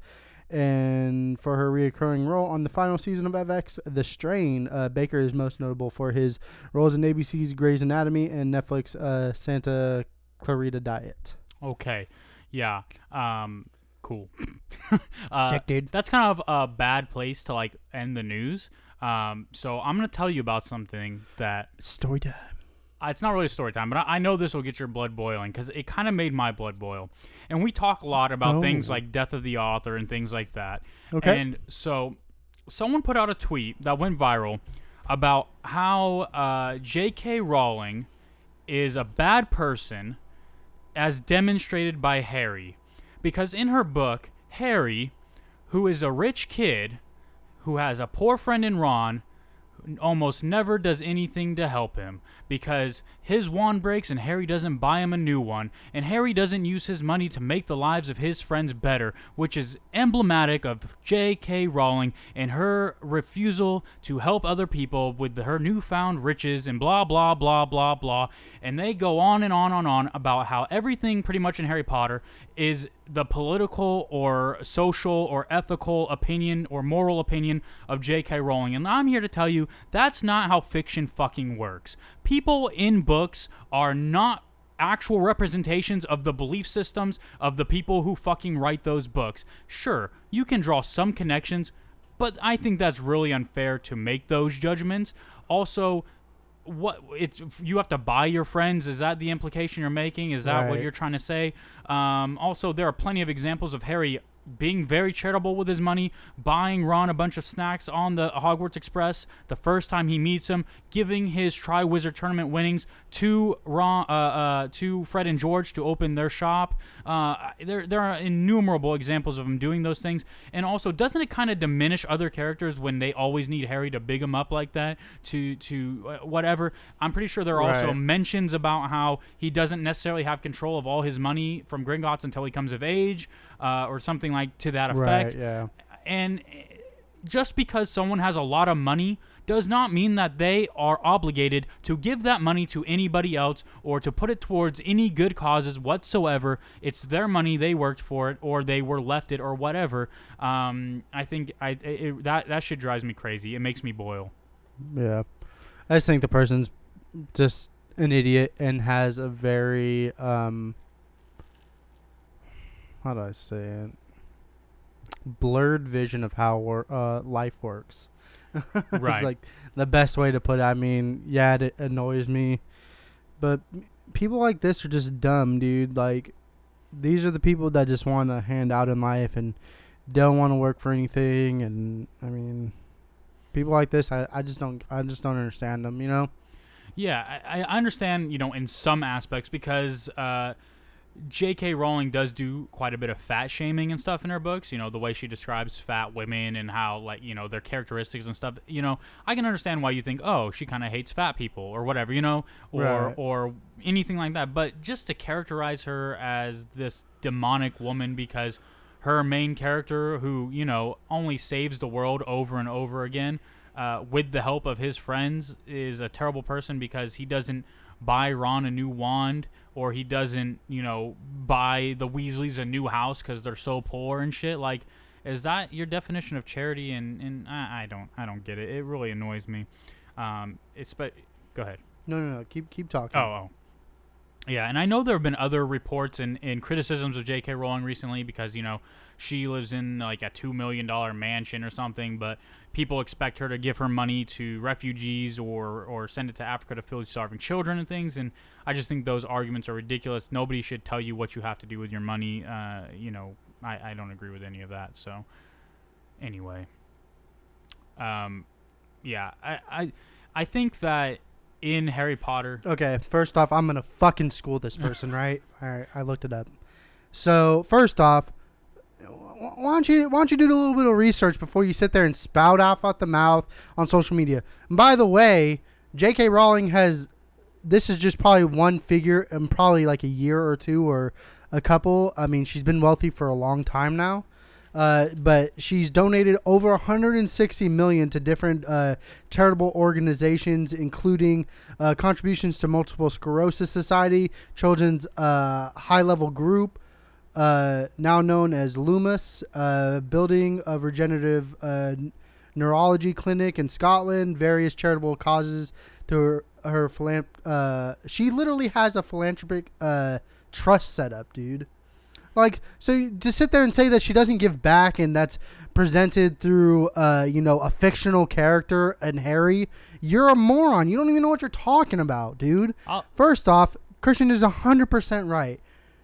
and for her recurring role on the final season of F X, The Strain. Uh, Baker is most notable for his roles in A B C's Grey's Anatomy and Netflix uh, Santa Clarita Diet. Okay. Yeah. Um, cool. uh, Sick, dude. That's kind of a bad place to like end the news. Um, so I'm going to tell you about something that Story time. uh, it's not really a story time, but I, I know this will get your blood boiling because it kind of made my blood boil. And we talk a lot about Oh. things like death of the author and things like that. Okay. And so someone put out a tweet that went viral about how uh, J K. Rowling is a bad person as demonstrated by Harry. Because in her book, Harry, who is a rich kid who has a poor friend in Ron, almost never does anything to help him because his wand breaks and Harry doesn't buy him a new one, and Harry doesn't use his money to make the lives of his friends better, which is emblematic of J K. Rowling and her refusal to help other people with her newfound riches and blah blah blah blah blah. And they go on and on and on about how everything pretty much in Harry Potter is the political or social or ethical opinion or moral opinion of J K. Rowling. And I'm here to tell you that's not how fiction fucking works. People in books are not actual representations of the belief systems of the people who fucking write those books. Sure, you can draw some connections, but I think that's really unfair to make those judgments. Also, what it's you have to buy your friends. Is that the implication you're making? Is that Right. what you're trying to say? Um, also, there are plenty of examples of Harry being very charitable with his money, buying Ron a bunch of snacks on the Hogwarts Express the first time he meets him, giving his Triwizard Tournament winnings to Ron, uh, uh, to Fred and George to open their shop. Uh, there, there are innumerable examples of him doing those things. And also, doesn't it kind of diminish other characters when they always need Harry to big them up like that? To, to uh, whatever. I'm pretty sure there are also Right. mentions about how he doesn't necessarily have control of all his money from Gringotts until he comes of age, uh, or something like to that effect. Right, yeah. And just because someone has a lot of money does not mean that they are obligated to give that money to anybody else or to put it towards any good causes whatsoever. It's their money, they worked for it, or they were left it, or whatever. Um, I think I it, that that shit drives me crazy. It makes me boil. Yeah. I just think the person's just an idiot and has a very, um, how do I say it? Blurred vision of how wor- uh, life works. Right. It's like the best way to put it. I mean, yeah, it annoys me. But people like this are just dumb, dude. Like, these are the people that just want to hand out in life and don't want to work for anything. And, I mean, people like this, I, I just don't I just don't understand them, you know? Yeah, I, I understand, you know, in some aspects because uh, J K. Rowling does do quite a bit of fat shaming and stuff in her books. You know, the way she describes fat women and how, like, you know, their characteristics and stuff. You know, I can understand why you think, oh, she kind of hates fat people or whatever, you know, or Right. or anything like that. But just to characterize her as this demonic woman because her main character, who, you know, only saves the world over and over again, uh, with the help of his friends, is a terrible person because he doesn't buy Ron a new wand, or he doesn't, you know, buy the Weasleys a new house because they're so poor and shit. Like, is that your definition of charity? And, and I, I don't I don't get it. It really annoys me. Um, it's but go ahead. No, no, no. Keep keep talking. Oh, oh. Yeah, and I know there have been other reports and, and criticisms of J K. Rowling recently because, you know, she lives in like a two million dollars mansion or something, but people expect her to give her money to refugees or, or send it to Africa to feed starving children and things, and I just think those arguments are ridiculous. Nobody should tell you what you have to do with your money. Uh, you know, I, I don't agree with any of that, so anyway. Um, yeah, I, I, I think that in Harry Potter... Okay, first off, I'm going to fucking school this person, right? All right, I looked it up. So, first off, why don't you why don't you do a little bit of research before you sit there and spout off out the mouth on social media? And by the way, J K. Rowling has... This is just probably one figure in probably like a year or two or a couple. I mean, she's been wealthy for a long time now. Uh, but she's donated over one hundred sixty million dollars to different uh, charitable organizations, including uh, contributions to Multiple Sclerosis Society, Children's uh, High-Level Group, uh, now known as Loomis, uh, Building a Regenerative uh, Neurology Clinic in Scotland, various charitable causes through her, her philanthrop- uh She literally has a philanthropic uh, trust set up, dude. Like, so to sit there and say that she doesn't give back and that's presented through, uh, you know, a fictional character and Harry, you're a moron. You don't even know what you're talking about, dude. I'll- First off, Christian is one hundred percent right.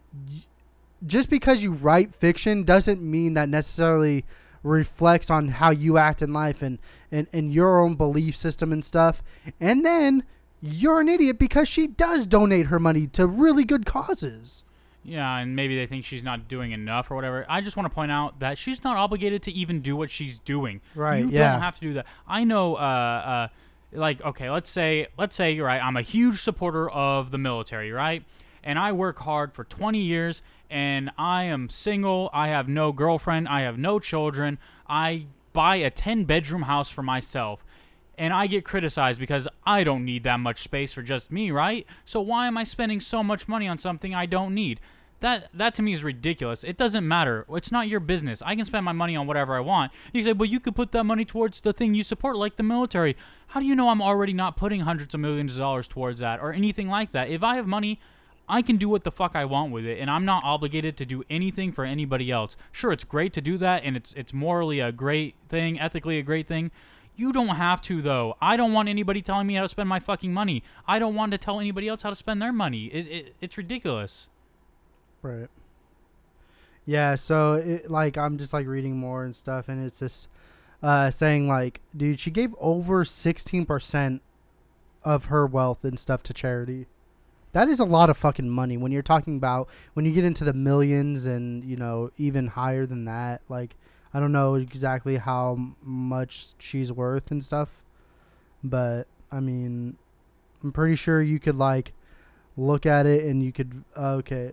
Just because you write fiction doesn't mean that necessarily reflects on how you act in life and, and, and your own belief system and stuff. And then you're an idiot because she does donate her money to really good causes. Yeah, and maybe they think she's not doing enough or whatever. I just want to point out that she's not obligated to even do what she's doing. Right, you yeah. don't have to do that. I know, uh, uh, like, okay, let's say, let's say, you're right, I'm a huge supporter of the military, right? And I work hard for twenty years, and I am single, I have no girlfriend, I have no children, I buy a ten-bedroom house for myself. And I get criticized because I don't need that much space for just me, right? So why am I spending so much money on something I don't need? That that to me is ridiculous. It doesn't matter. It's not your business. I can spend my money on whatever I want. You say, well, you could put that money towards the thing you support, like the military. How do you know I'm already not putting hundreds of millions of dollars towards that or anything like that? If I have money, I can do what the fuck I want with it, and I'm not obligated to do anything for anybody else. Sure, it's great to do that, and it's it's morally a great thing, ethically a great thing. You don't have to, though. I don't want anybody telling me how to spend my fucking money. I don't want to tell anybody else how to spend their money. It, it It's ridiculous. Right. Yeah, so, it, like, I'm just, like, reading more and stuff, and it's just uh, saying, like, dude, she gave over sixteen percent of her wealth and stuff to charity. That is a lot of fucking money when you're talking about, when you get into the millions and, you know, even higher than that, like... I don't know exactly how much she's worth and stuff, but I mean, I'm pretty sure you could like look at it and you could, okay.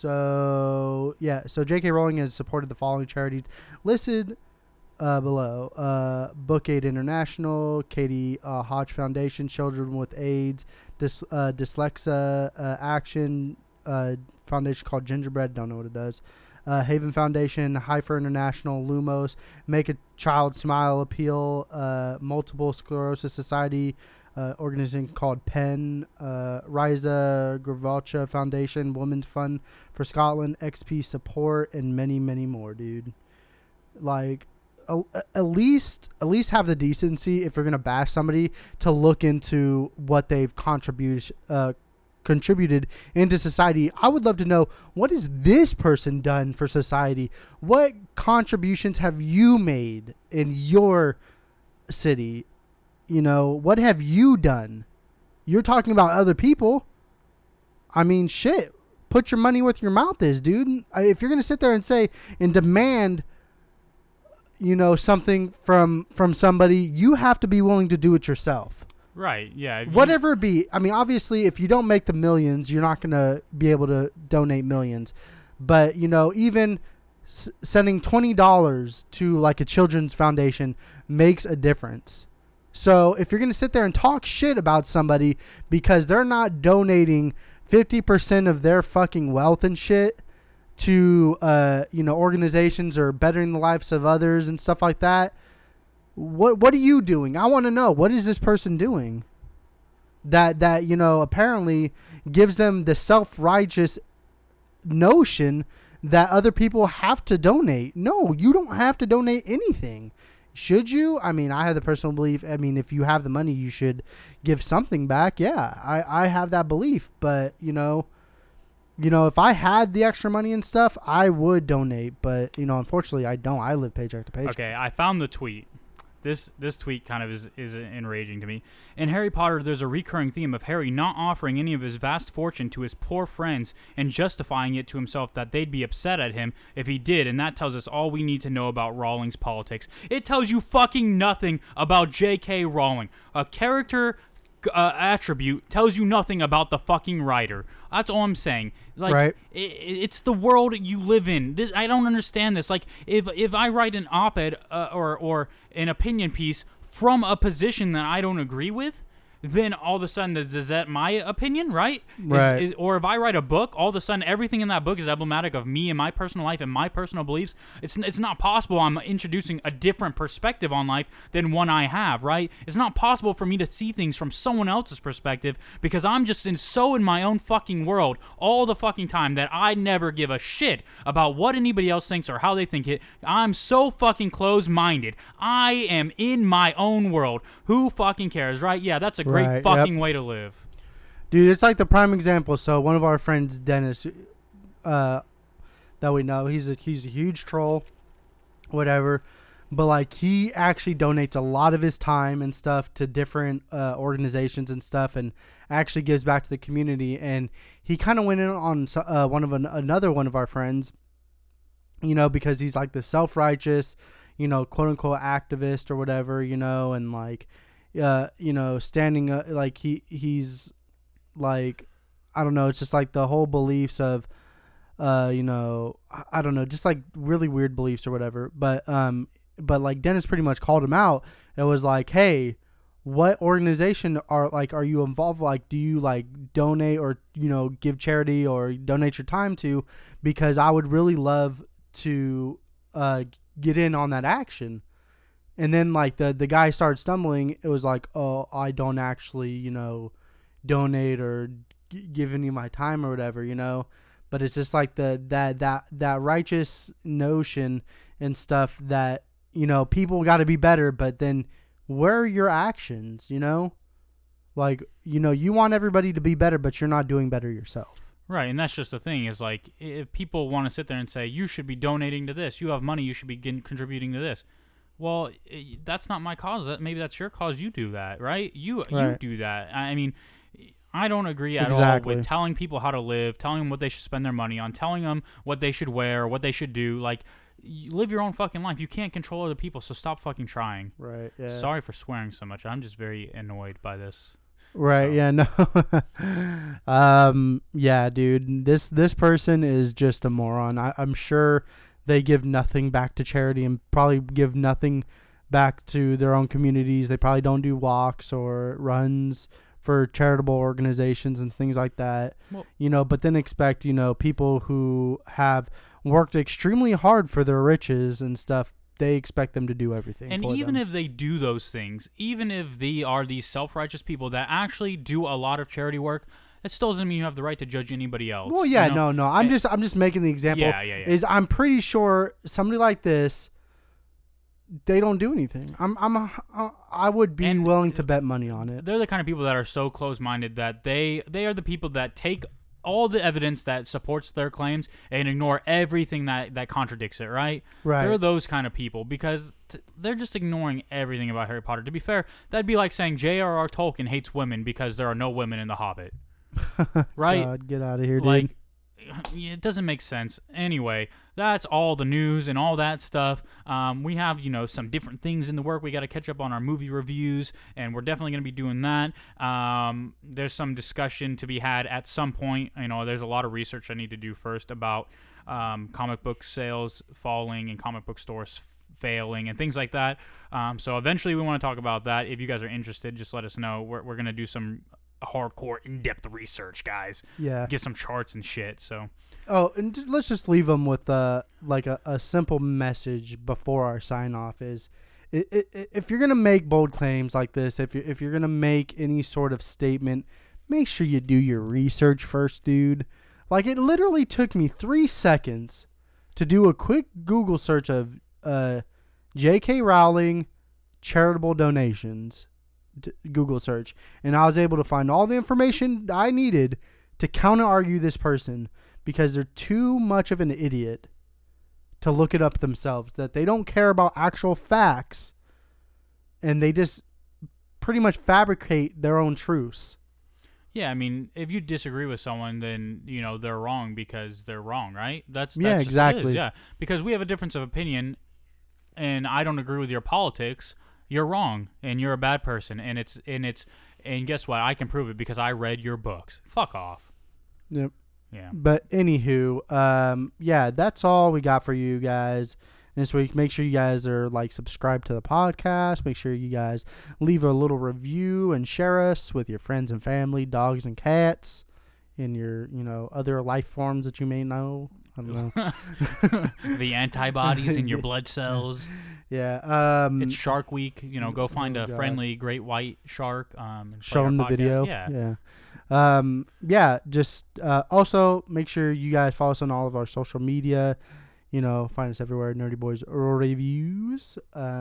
So yeah, so J K. Rowling has supported the following charities listed uh, below: uh, Book Aid International, Katie uh, Hodge Foundation, Children with AIDS, Dys, uh, Dyslexia uh, Action uh, Foundation called Gingerbread. Don't know what it does. Uh, Haven Foundation, Heifer International, Lumos, Make a Child Smile Appeal, uh, Multiple Sclerosis Society, uh, organization called PEN, uh, Riza Gravalcha Foundation, Women's Fund for Scotland, X P Support, and many, many more, dude. Like, a, at least, at least have the decency, if you're gonna bash somebody, to look into what they've contributed, uh, contributed into society. I would love to know, what has this person done for society? What contributions have you made in your city? You know, what have you done? You're talking about other people. I mean, shit. Put your money where your mouth is, dude. If you're going to sit there and say and demand, you know, something from from somebody, you have to be willing to do it yourself. Right, yeah. Whatever it be. I mean, obviously, if you don't make the millions, you're not going to be able to donate millions. But, you know, even s- sending twenty dollars to, like, a children's foundation makes a difference. So if you're going to sit there and talk shit about somebody because they're not donating fifty percent of their fucking wealth and shit to, uh, you know, organizations or bettering the lives of others and stuff like that, what what are you doing? I want to know, what is this person doing that, that, you know, apparently gives them the self-righteous notion that other people have to donate? No, you don't have to donate anything. Should you? I mean, I have the personal belief. I mean, if you have the money, you should give something back. Yeah, I, I have that belief. But, you know, you know, if I had the extra money and stuff, I would donate. But, you know, unfortunately, I don't. I live paycheck to paycheck. Okay, I found the tweet. This this tweet kind of is, is enraging to me. In Harry Potter, there's a recurring theme of Harry not offering any of his vast fortune to his poor friends and justifying it to himself that they'd be upset at him if he did, and that tells us all we need to know about Rowling's politics. It tells you fucking nothing about J K. Rowling. A character uh, attribute tells you nothing about the fucking writer. That's all I'm saying. Like, right. it, it's the world you live in. This, I don't understand this. Like, if if I write an op-ed uh, or or an opinion piece from a position that I don't agree with, then all of a sudden, is that my opinion, right? Right. Is, is, or if I write a book, all of a sudden, everything in that book is emblematic of me and my personal life and my personal beliefs. It's it's not possible I'm introducing a different perspective on life than one I have, right? It's not possible for me to see things from someone else's perspective because I'm just in so in my own fucking world all the fucking time that I never give a shit about what anybody else thinks or how they think it. I'm so fucking closed-minded. I am in my own world. Who fucking cares, right? Yeah, that's a great Right, fucking yep. way to live. Dude, it's like the prime example. So one of our friends, Dennis, uh, that we know, he's a he's a huge troll, whatever. But like he actually donates a lot of his time and stuff to different uh, organizations and stuff, and actually gives back to the community. And he kind of went in on uh, one of an, another one of our friends, you know, because he's like the self-righteous, you know, quote unquote activist or whatever, you know, and like. Uh, you know, standing uh, like he he's like, I don't know, it's just like the whole beliefs of, uh, you know, I, I don't know, just like really weird beliefs or whatever. But um, but like Dennis pretty much called him out. It was like, hey, what organization are like are you involved? Like, do you like donate or you know give charity or donate your time to? Because I would really love to uh get in on that action. And then, like, the, the guy started stumbling. It was like, oh, I don't actually, you know, donate or g- give any of my time or whatever, you know. But it's just like the that that that righteous notion and stuff that, you know, people got to be better. But then where are your actions, you know? Like, you know, you want everybody to be better, but you're not doing better yourself. Right, and that's just the thing is, like, if people want to sit there and say, you should be donating to this. You have money. You should be getting, contributing to this. Well, that's not my cause. Maybe that's your cause. You do that, right? You right. you do that. I mean, I don't agree at exactly. all with telling people how to live, telling them what they should spend their money on, telling them what they should wear, what they should do. Like, you live your own fucking life. You can't control other people, so stop fucking trying. Right, yeah. Sorry for swearing so much. I'm just very annoyed by this. Right, so. yeah, no. um, yeah, dude. This this person is just a moron. I, I'm sure... They give nothing back to charity and probably give nothing back to their own communities. They probably don't do walks or runs for charitable organizations and things like that. Well, you know, but then expect, you know, people who have worked extremely hard for their riches and stuff, they expect them to do everything. And for even them. if they do those things, even if they are these self-righteous people that actually do a lot of charity work, it still doesn't mean you have the right to judge anybody else. Well, yeah, you know? no, no. I'm and, just, I'm just making the example. Yeah, yeah, yeah. Is I'm pretty sure somebody like this, they don't do anything. I'm, I'm, a, I would be and willing to bet money on it. They're the kind of people that are so close-minded that they, they are the people that take all the evidence that supports their claims and ignore everything that, that contradicts it. Right? Right. They're those kind of people because t- they're just ignoring everything about Harry Potter. To be fair, that'd be like saying J R R Tolkien hates women because there are no women in The Hobbit. Right? God, get out of here, dude. Like, it doesn't make sense. Anyway, that's all the news and all that stuff. Um, we have, you know, some different things in the work. We got to catch up on our movie reviews, and we're definitely going to be doing that. Um, there's some discussion to be had at some point. You know, there's a lot of research I need to do first about um, comic book sales falling and comic book stores failing and things like that. Um, so eventually we want to talk about that. If you guys are interested, just let us know. We're we're gonna do some hardcore in-depth research, guys. Yeah. Get some charts and shit. So. Oh, and j- let's just leave them with uh like a, a simple message before our sign off is, it, it, if you're gonna make bold claims like this, if you if you're gonna make any sort of statement, make sure you do your research first, dude. Like, it literally took me three seconds to do a quick Google search of uh J K Rowling charitable donations. Google search, and I was able to find all the information I needed to counter argue this person, because they're too much of an idiot to look it up themselves, that they don't care about actual facts, and they just pretty much fabricate their own truths. Yeah, I mean, if you disagree with someone, then, you know, they're wrong because they're wrong, right? That's, that's yeah, just exactly. What it is. Yeah, because we have a difference of opinion, and I don't agree with your politics. You're wrong, and you're a bad person, and it's and it's and guess what? I can prove it because I read your books. Fuck off. Yep. Yeah. But anywho, um, yeah, that's all we got for you guys this week. Make sure you guys are like subscribed to the podcast. Make sure you guys leave a little review and share us with your friends and family, dogs and cats, and your you know other life forms that you may know. I don't know. The antibodies in your blood cells. Yeah. Um, it's Shark Week. You know, go find oh a God. friendly great white shark. Um, and show play our them the podcast. video. Yeah. Yeah. Um, yeah. Just uh, also make sure you guys follow us on all of our social media. You know, find us everywhere. Nerdy Boys Reviews.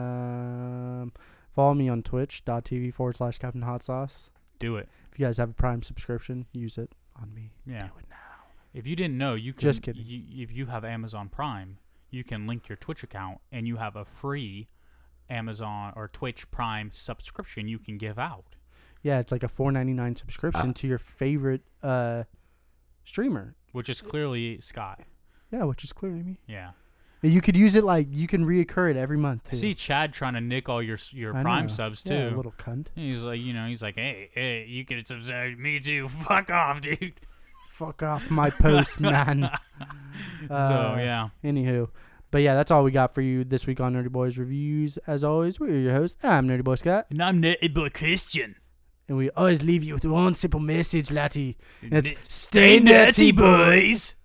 Um, follow me on twitch.tv forward slash Captain Hot Sauce. Do it. If you guys have a Prime subscription, use it on me. Yeah. Do it now. If you didn't know, you can. Just kidding. You, if you have Amazon Prime, you can link your Twitch account, and you have a free Amazon or Twitch Prime subscription you can give out. Yeah, it's like a four ninety-nine subscription uh. to your favorite uh, streamer, which is clearly Scott. Yeah, which is clearly me. Yeah. You could use it like you can reoccur it every month. Too. I see Chad trying to nick all your your I Prime know. subs too. Yeah, little cunt. He's like, you know, he's like, hey, hey, you can subscribe to me too. Fuck off, dude. Fuck off my post, man. Uh, so yeah. Anywho, but yeah, that's all we got for you this week on Nerdy Boys Reviews. As always, we're your hosts. I'm Nerdy Boy Scott, and I'm Nerdy Boy Christian. And we always leave you with one simple message, laddie. It's stay nerdy, boys.